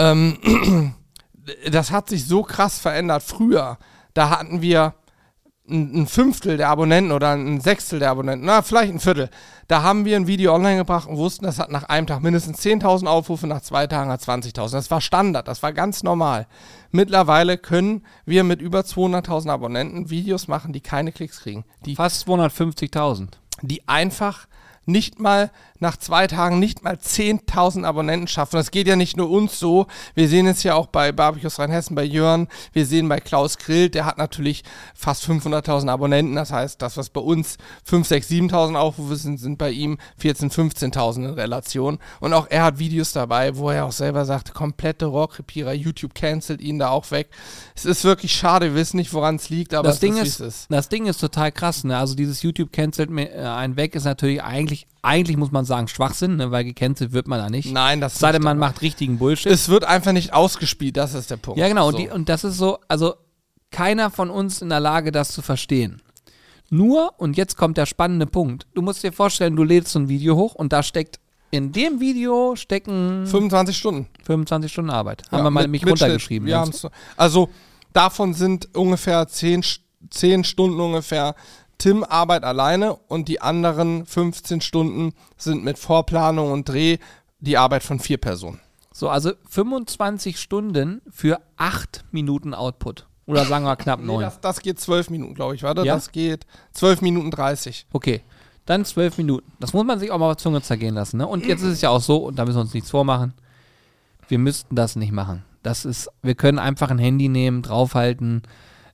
Ähm, das hat sich so krass verändert. Früher, da hatten wir ein, ein Fünftel der Abonnenten oder ein Sechstel der Abonnenten, na, vielleicht ein Viertel. Da haben wir ein Video online gebracht und wussten, das hat nach einem Tag mindestens zehntausend Aufrufe, nach zwei Tagen hat zwanzigtausend. Das war Standard, das war ganz normal. Mittlerweile können wir mit über zweihunderttausend Abonnenten Videos machen, die keine Klicks kriegen. Die, Fast zweihundertfünfzigtausend. Die einfach nicht mal nach zwei Tagen nicht mal zehntausend Abonnenten schaffen. Das geht ja nicht nur uns so. Wir sehen es ja auch bei Barbecues Rheinhessen, bei Jörn. Wir sehen bei Klaus Grill, der hat natürlich fast fünfhunderttausend Abonnenten. Das heißt, das, was bei uns fünftausend, sechstausend, siebentausend Aufrufe sind, sind bei ihm vierzehntausend, fünfzehntausend in Relation. Und auch er hat Videos dabei, wo er auch selber sagt, komplette Rohrkrepierer, YouTube cancelt ihn da auch weg. Es ist wirklich schade, wir wissen nicht, woran es liegt, aber das es Ding ist, ist, wie es ist. Das Ding ist total krass, ne? Also dieses YouTube cancelt mir äh, einen weg ist natürlich eigentlich, eigentlich muss man sagen, Schwachsinn, ne? Weil gecancelt wird man da nicht. Nein, das sei denn, nicht, man aber macht richtigen Bullshit. Es wird einfach nicht ausgespielt, das ist der Punkt. Ja, genau, so. und, die, und das ist so, also keiner von uns in der Lage, das zu verstehen. Nur, und jetzt kommt der spannende Punkt, du musst dir vorstellen, du lädst so ein Video hoch und da steckt, in dem Video stecken fünfundzwanzig Stunden. fünfundzwanzig Stunden Arbeit. Haben ja, wir mal mit, nämlich mit runtergeschrieben. Wir haben's so. Also davon sind ungefähr zehn, zehn Stunden ungefähr Tim Arbeit alleine und die anderen fünfzehn Stunden sind mit Vorplanung und Dreh die Arbeit von vier Personen. So, also fünfundzwanzig Stunden für acht Minuten Output. Oder sagen wir knapp neun. Nee, das, das geht zwölf Minuten, glaube ich, warte. Ja? Das geht zwölf Minuten dreißig. Okay, dann zwölf Minuten. Das muss man sich auch mal auf Zunge zergehen lassen. Ne? Und jetzt ist es ja auch so, und da müssen wir uns nichts vormachen, wir müssten das nicht machen. Das ist, wir können einfach ein Handy nehmen, draufhalten,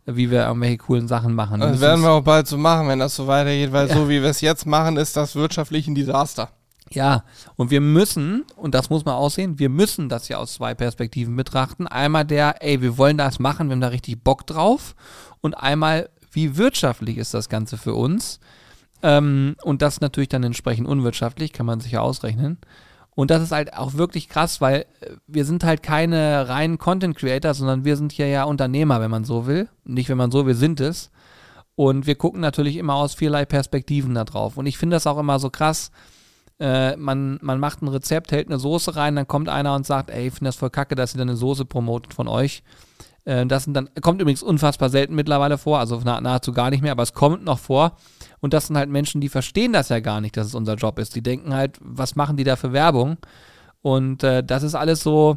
wie wir irgendwelche coolen Sachen machen. Das werden wir auch bald so machen, wenn das so weitergeht, weil ja. so wie wir es jetzt machen, ist das wirtschaftlich ein Desaster. Ja, und wir müssen, und das muss man aussehen, wir müssen das ja aus zwei Perspektiven betrachten. Einmal der, ey, wir wollen das machen, wir haben da richtig Bock drauf. Und einmal, wie wirtschaftlich ist das Ganze für uns? Ähm, und das natürlich dann entsprechend unwirtschaftlich, kann man sich ja ausrechnen. Und das ist halt auch wirklich krass, weil wir sind halt keine reinen Content-Creator, sondern wir sind hier ja Unternehmer, wenn man so will. Nicht, wenn man so will, sind es. Und wir gucken natürlich immer aus vielerlei Perspektiven da drauf. Und ich finde das auch immer so krass, äh, man, man macht ein Rezept, hält eine Soße rein, dann kommt einer und sagt, ey, ich finde das voll kacke, dass ihr dann eine Soße promotet von euch. Äh, das sind dann, kommt übrigens unfassbar selten mittlerweile vor, also nah, nahezu gar nicht mehr, aber es kommt noch vor. Und das sind halt Menschen, die verstehen das ja gar nicht, dass es unser Job ist. Die denken halt, was machen die da für Werbung? Und äh, das ist alles so,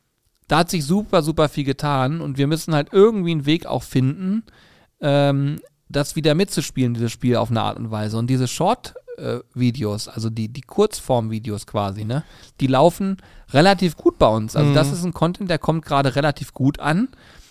da hat sich super, super viel getan und wir müssen halt irgendwie einen Weg auch finden, ähm, das wieder mitzuspielen, dieses Spiel auf eine Art und Weise. Und diese Short-Videos, äh, also die, die Kurzform-Videos quasi, ne, die laufen relativ gut bei uns. Also mhm. das ist ein Content, der kommt gerade relativ gut an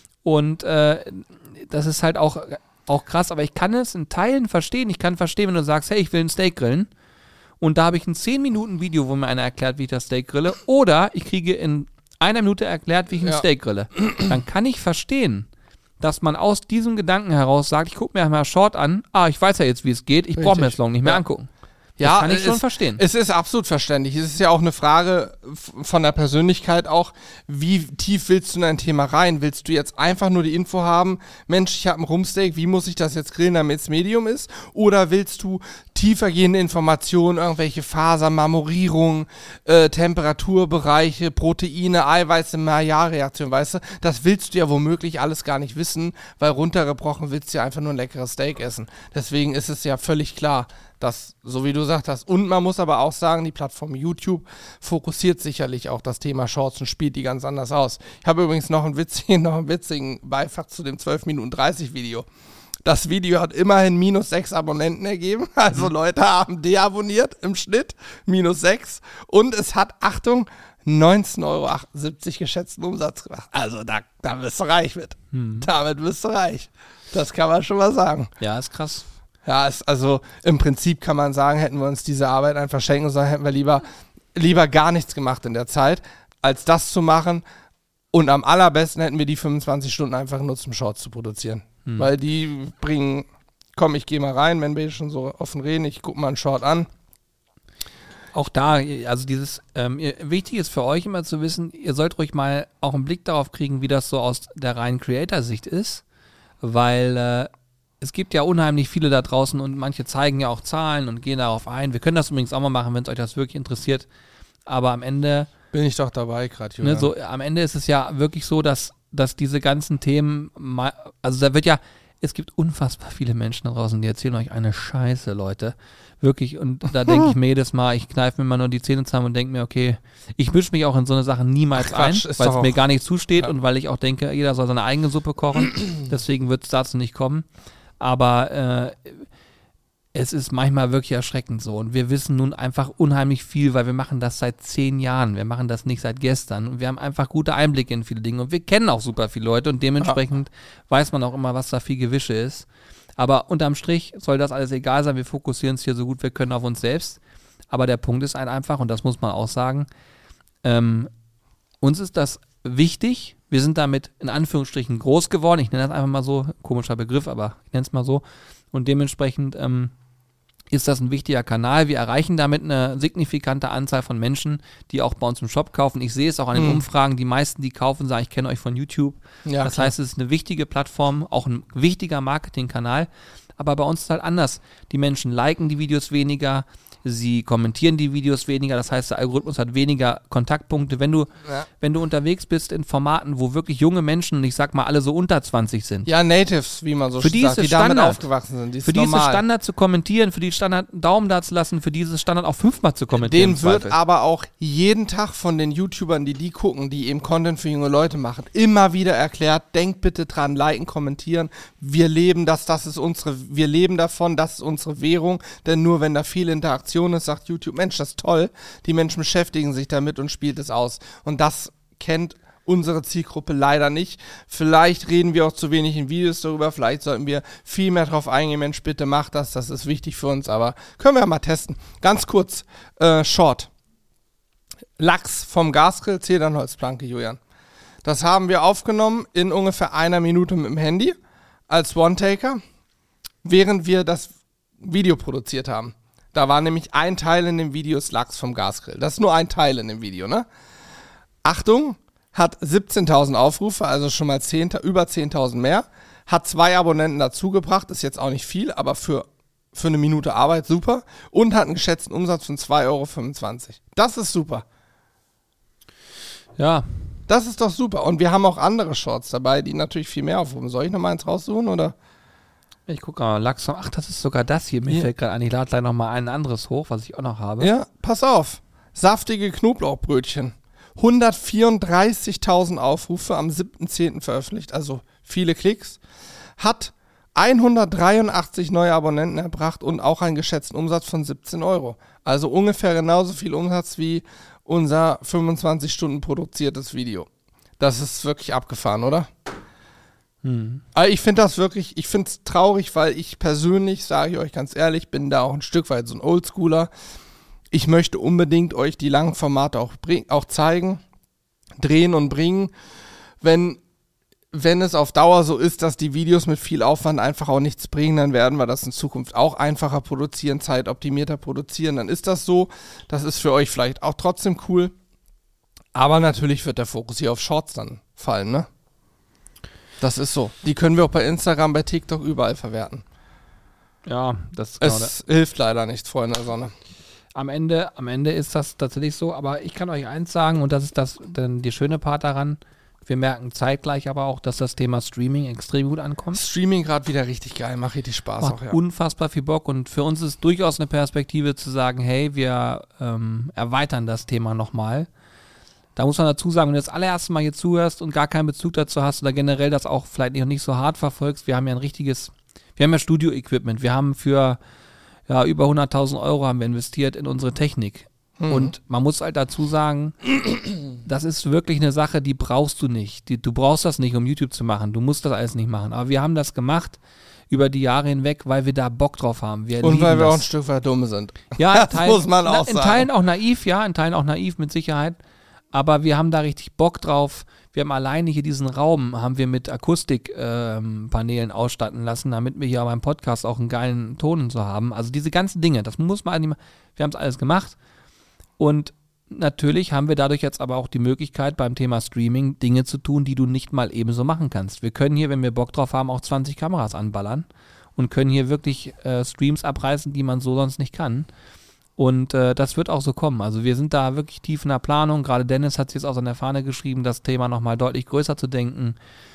und äh, das ist halt auch, auch krass, aber ich kann es in Teilen verstehen. Ich kann verstehen, wenn du sagst, hey, ich will ein Steak grillen und da habe ich ein zehn Minuten Video, wo mir einer erklärt, wie ich das Steak grille, oder ich kriege in einer Minute erklärt, wie ich ein ja. Steak grille. Dann kann ich verstehen, dass man aus diesem Gedanken heraus sagt, ich gucke mir einmal Short an, ah, ich weiß ja jetzt, wie es geht, ich brauche mir das Long nicht mehr ja. angucken. Das ja, kann ich es, schon verstehen. Es ist absolut verständlich. Es ist ja auch eine Frage von der Persönlichkeit auch, wie tief willst du in ein Thema rein? Willst du jetzt einfach nur die Info haben, Mensch, ich habe ein Rumpsteak, wie muss ich das jetzt grillen, damit es Medium ist? Oder willst du tiefergehende Informationen, irgendwelche Fasern, Marmorierung, äh, Temperaturbereiche, Proteine, Eiweiße, Maillard-Reaktion, weißt du? Das willst du ja womöglich alles gar nicht wissen, weil runtergebrochen willst du ja einfach nur ein leckeres Steak essen. Deswegen ist es ja völlig klar, dass, so wie du gesagt hast, und man muss aber auch sagen, die Plattform YouTube fokussiert sicherlich auch das Thema Shorts und spielt die ganz anders aus. Ich habe übrigens noch einen witzigen, noch einen witzigen Beifach zu dem zwölf Minuten dreißig Video. Das Video hat immerhin minus sechs Abonnenten ergeben, also Leute haben deabonniert im Schnitt, minus sechs, und es hat, Achtung, neunzehn Euro achtundsiebzig geschätzten Umsatz gemacht. Also da, da bist du reich mit. Hm. Damit bist du reich. Das kann man schon mal sagen. Ja, ist krass. Ja, ist, also im Prinzip kann man sagen, hätten wir uns diese Arbeit einfach schenken sollen, hätten wir lieber, lieber gar nichts gemacht in der Zeit, als das zu machen. Und am allerbesten hätten wir die fünfundzwanzig Stunden einfach genutzt, um Shorts zu produzieren. Hm. Weil die bringen, komm, ich gehe mal rein, wenn wir schon so offen reden, ich gucke mal einen Short an. Auch da, also dieses, ähm, wichtig ist für euch immer zu wissen, ihr sollt ruhig mal auch einen Blick darauf kriegen, wie das so aus der reinen Creator-Sicht ist, weil äh, es gibt ja unheimlich viele da draußen und manche zeigen ja auch Zahlen und gehen darauf ein. Wir können das übrigens auch mal machen, wenn es euch das wirklich interessiert. Aber am Ende... Bin ich doch dabei gerade, ne, so, am Ende ist es ja wirklich so, dass, dass diese ganzen Themen... Mal, also da wird ja... Es gibt unfassbar viele Menschen da draußen, die erzählen euch eine Scheiße, Leute. Wirklich. Und da denke ich mir jedes Mal, ich kneife mir mal nur die Zähne zusammen und denke mir, okay, ich mische mich auch in so eine Sache niemals Ach, Quatsch, ein, weil es mir gar nicht zusteht ja. und weil ich auch denke, jeder soll seine eigene Suppe kochen. Deswegen wird es dazu nicht kommen. Aber äh, es ist manchmal wirklich erschreckend so. Und wir wissen nun einfach unheimlich viel, weil wir machen das seit zehn Jahren. Wir machen das nicht seit gestern. Und wir haben einfach gute Einblicke in viele Dinge. Und wir kennen auch super viele Leute. Und dementsprechend ja. weiß man auch immer, was da viel Gewische ist. Aber unterm Strich soll das alles egal sein. Wir fokussieren uns hier so gut wir können auf uns selbst. Aber der Punkt ist halt einfach, und das muss man auch sagen, ähm, uns ist das wichtig. Wir sind damit in Anführungsstrichen groß geworden. Ich nenne das einfach mal so, komischer Begriff, aber ich nenne es mal so. Und dementsprechend ähm, ist das ein wichtiger Kanal. Wir erreichen damit eine signifikante Anzahl von Menschen, die auch bei uns im Shop kaufen. Ich sehe es auch an den mhm. Umfragen. Die meisten, die kaufen, sagen, ich kenne euch von YouTube. Ja, das klar. heißt, es ist eine wichtige Plattform, auch ein wichtiger Marketingkanal. Aber bei uns ist es halt anders. Die Menschen liken die Videos weniger, sie kommentieren die Videos weniger, das heißt, der Algorithmus hat weniger Kontaktpunkte. Wenn du, ja. wenn du unterwegs bist in Formaten, wo wirklich junge Menschen, ich sag mal, alle so unter zwanzig sind. Ja, Natives, wie man so für die sagt, die Standard, damit aufgewachsen sind. Die für die ist es Standard zu kommentieren, für die Standard einen Daumen da zu lassen, für dieses Standard auch fünfmal zu kommentieren. Den wird aber auch jeden Tag von den YouTubern, die die gucken, die eben Content für junge Leute machen, immer wieder erklärt, denkt bitte dran, liken, kommentieren. Wir leben das, das ist unsere, wir leben davon, das ist unsere Währung, denn nur wenn da viel Interaktion ist, sagt YouTube, Mensch, das ist toll, die Menschen beschäftigen sich damit und spielt es aus. Und das kennt unsere Zielgruppe leider nicht. Vielleicht reden wir auch zu wenig in Videos darüber, vielleicht sollten wir viel mehr drauf eingehen. Mensch, bitte macht das, das ist wichtig für uns, aber können wir ja mal testen. Ganz kurz, äh, Short. Lachs vom Gasgrill, Zedernholzplanke, Julian. Das haben wir aufgenommen in ungefähr einer Minute mit dem Handy als One-Taker, während wir das Video produziert haben. Da war nämlich ein Teil in dem Video ist Lachs vom Gasgrill. Das ist nur ein Teil in dem Video, ne? Achtung, hat siebzehntausend Aufrufe, also schon mal zehn, über zehntausend mehr. Hat zwei Abonnenten dazugebracht, ist jetzt auch nicht viel, aber für, für eine Minute Arbeit super. Und hat einen geschätzten Umsatz von zwei Euro fünfundzwanzig. Das ist super. Ja. Das ist doch super. Und wir haben auch andere Shorts dabei, die natürlich viel mehr aufrufen. Soll ich noch mal eins raussuchen, oder? Ich gucke mal, Lachs vom, ach, das ist sogar das hier. Mir ja. fällt gerade an, ich lade gleich noch mal ein anderes hoch, was ich auch noch habe. Ja, pass auf. Saftige Knoblauchbrötchen. hundertvierunddreißigtausend Aufrufe am siebten zehnten veröffentlicht, also viele Klicks. Hat hundertdreiundachtzig neue Abonnenten erbracht und auch einen geschätzten Umsatz von siebzehn Euro. Also ungefähr genauso viel Umsatz wie unser fünfundzwanzig Stunden produziertes Video. Das ist wirklich abgefahren, oder? Hm. Aber ich finde das wirklich, ich finde es traurig, weil ich persönlich, sage ich euch ganz ehrlich, bin da auch ein Stück weit so ein Oldschooler. Ich möchte unbedingt euch die langen Formate auch, bring, auch zeigen, drehen und bringen, wenn, wenn es auf Dauer so ist, dass die Videos mit viel Aufwand einfach auch nichts bringen, dann werden wir das in Zukunft auch einfacher produzieren, zeitoptimierter produzieren, dann ist das so. Das ist für euch vielleicht auch trotzdem cool, aber natürlich wird der Fokus hier auf Shorts dann fallen, ne? Das ist so. Die können wir auch bei Instagram, bei TikTok überall verwerten. Ja, das ist genau Es hilft leider nichts, Freunde der Sonne. Am Ende, am Ende ist das tatsächlich so, aber ich kann euch eins sagen, und das ist das, dann die schöne Part daran, wir merken zeitgleich aber auch, dass das Thema Streaming extrem gut ankommt. Streaming gerade wieder richtig geil, macht richtig Spaß Macht auch, ja. unfassbar viel Bock, und für uns ist durchaus eine Perspektive zu sagen, hey, wir ähm, erweitern das Thema nochmal. Da muss man dazu sagen, wenn du das allererste Mal hier zuhörst und gar keinen Bezug dazu hast oder generell das auch vielleicht noch nicht so hart verfolgst, wir haben ja ein richtiges, wir haben ja Studio-Equipment, wir haben für ja, über hunderttausend Euro haben wir investiert in unsere Technik. Mhm. Und man muss halt dazu sagen, das ist wirklich eine Sache, die brauchst du nicht. Die, du brauchst das nicht, um YouTube zu machen. Du musst das alles nicht machen. Aber wir haben das gemacht über die Jahre hinweg, weil wir da Bock drauf haben. Wir und weil wir das. auch ein Stück weit dumm sind. Ja, das Teilen, muss man auch na, sagen. In Teilen auch naiv, ja, in Teilen auch naiv mit Sicherheit. Aber wir haben da richtig Bock drauf. Wir haben alleine hier diesen Raum, haben wir mit Akustikpanelen ähm, ausstatten lassen, damit wir hier beim Podcast auch einen geilen Ton und so haben. Also diese ganzen Dinge, das muss man nicht, wir haben es alles gemacht. Und natürlich haben wir dadurch jetzt aber auch die Möglichkeit, beim Thema Streaming Dinge zu tun, die du nicht mal ebenso machen kannst. Wir können hier, wenn wir Bock drauf haben, auch zwanzig Kameras anballern und können hier wirklich äh, Streams abreißen, die man so sonst nicht kann. Und äh, das wird auch so kommen. Also wir sind da wirklich tief in der Planung. Gerade Dennis hat es jetzt aus seiner Fahne geschrieben, das Thema nochmal deutlich größer zu denken.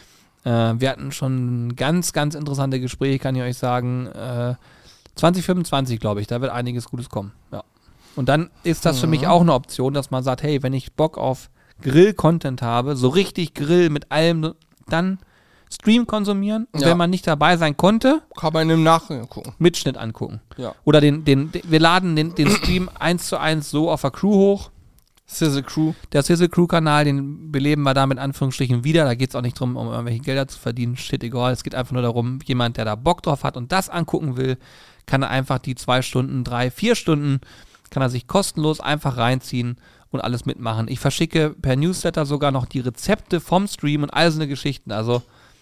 Äh, wir hatten schon ganz, ganz interessante Gespräche, kann ich euch sagen. Äh, zwanzig fünfundzwanzig, glaube ich, da wird einiges Gutes kommen. Ja. Und dann ist das für mich auch eine Option, dass man sagt, hey, wenn ich Bock auf Grill-Content habe, so richtig Grill mit allem, dann Stream konsumieren. Und ja. wenn man nicht dabei sein konnte, kann man im Nachhinein gucken. Mitschnitt angucken. Ja. Oder den, den, den, wir laden den, den Stream eins zu eins so auf der Crew hoch. Sizzle Crew. Der Sizzle Crew-Kanal, den beleben wir da mit Anführungsstrichen wieder. Da geht es auch nicht darum, um irgendwelche Gelder zu verdienen. Shit, egal. Es geht einfach nur darum, jemand, der da Bock drauf hat und das angucken will, kann er einfach die zwei Stunden, drei, vier Stunden, kann er sich kostenlos einfach reinziehen und alles mitmachen. Ich verschicke per Newsletter sogar noch die Rezepte vom Stream und all so eine Geschichten. Also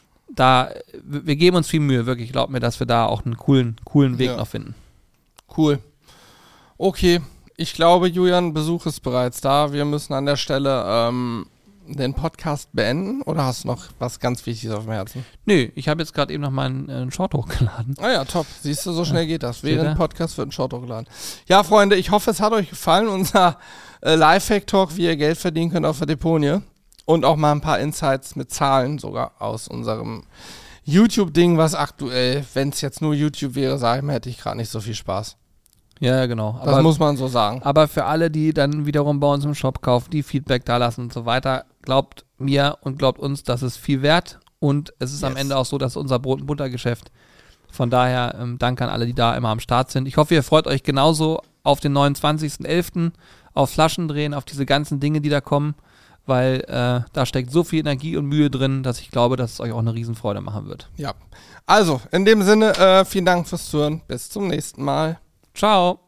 da, wir geben uns viel Mühe, wirklich. Glaub mir, dass wir da auch einen coolen, coolen Weg ja. noch finden. Cool. Okay, ich glaube, Julian, Besuch ist bereits da. Wir müssen an der Stelle ähm, den Podcast beenden. Oder hast du noch was ganz Wichtiges auf dem Herzen? Nö, ich habe jetzt gerade eben noch mal einen, einen Short hochgeladen. Ah ja, top. Siehst du, so schnell geht das. Während dem Podcast wird ein Short hochgeladen. Ja, Freunde, ich hoffe, es hat euch gefallen. Unser äh, Lifehack-Talk, wie ihr Geld verdienen könnt auf der Deponie. Und auch mal ein paar Insights mit Zahlen sogar aus unserem YouTube-Ding, was aktuell, wenn es jetzt nur YouTube wäre, sage ich mal, hätte ich gerade nicht so viel Spaß. Ja, genau. Das aber, muss man so sagen. Aber für alle, die dann wiederum bei uns im Shop kaufen, die Feedback da lassen und so weiter, glaubt mir und glaubt uns, das ist viel wert. Und es ist yes. am Ende auch so, dass unser Brot- und Buttergeschäft. Von daher ähm, danke an alle, die da immer am Start sind. Ich hoffe, ihr freut euch genauso auf den neunundzwanzigsten elften, auf Flaschendrehen, auf diese ganzen Dinge, die da kommen. weil äh, da steckt so viel Energie und Mühe drin, dass ich glaube, dass es euch auch eine Riesenfreude machen wird. Ja, also in dem Sinne, äh, vielen Dank fürs Zuhören. Bis zum nächsten Mal. Ciao.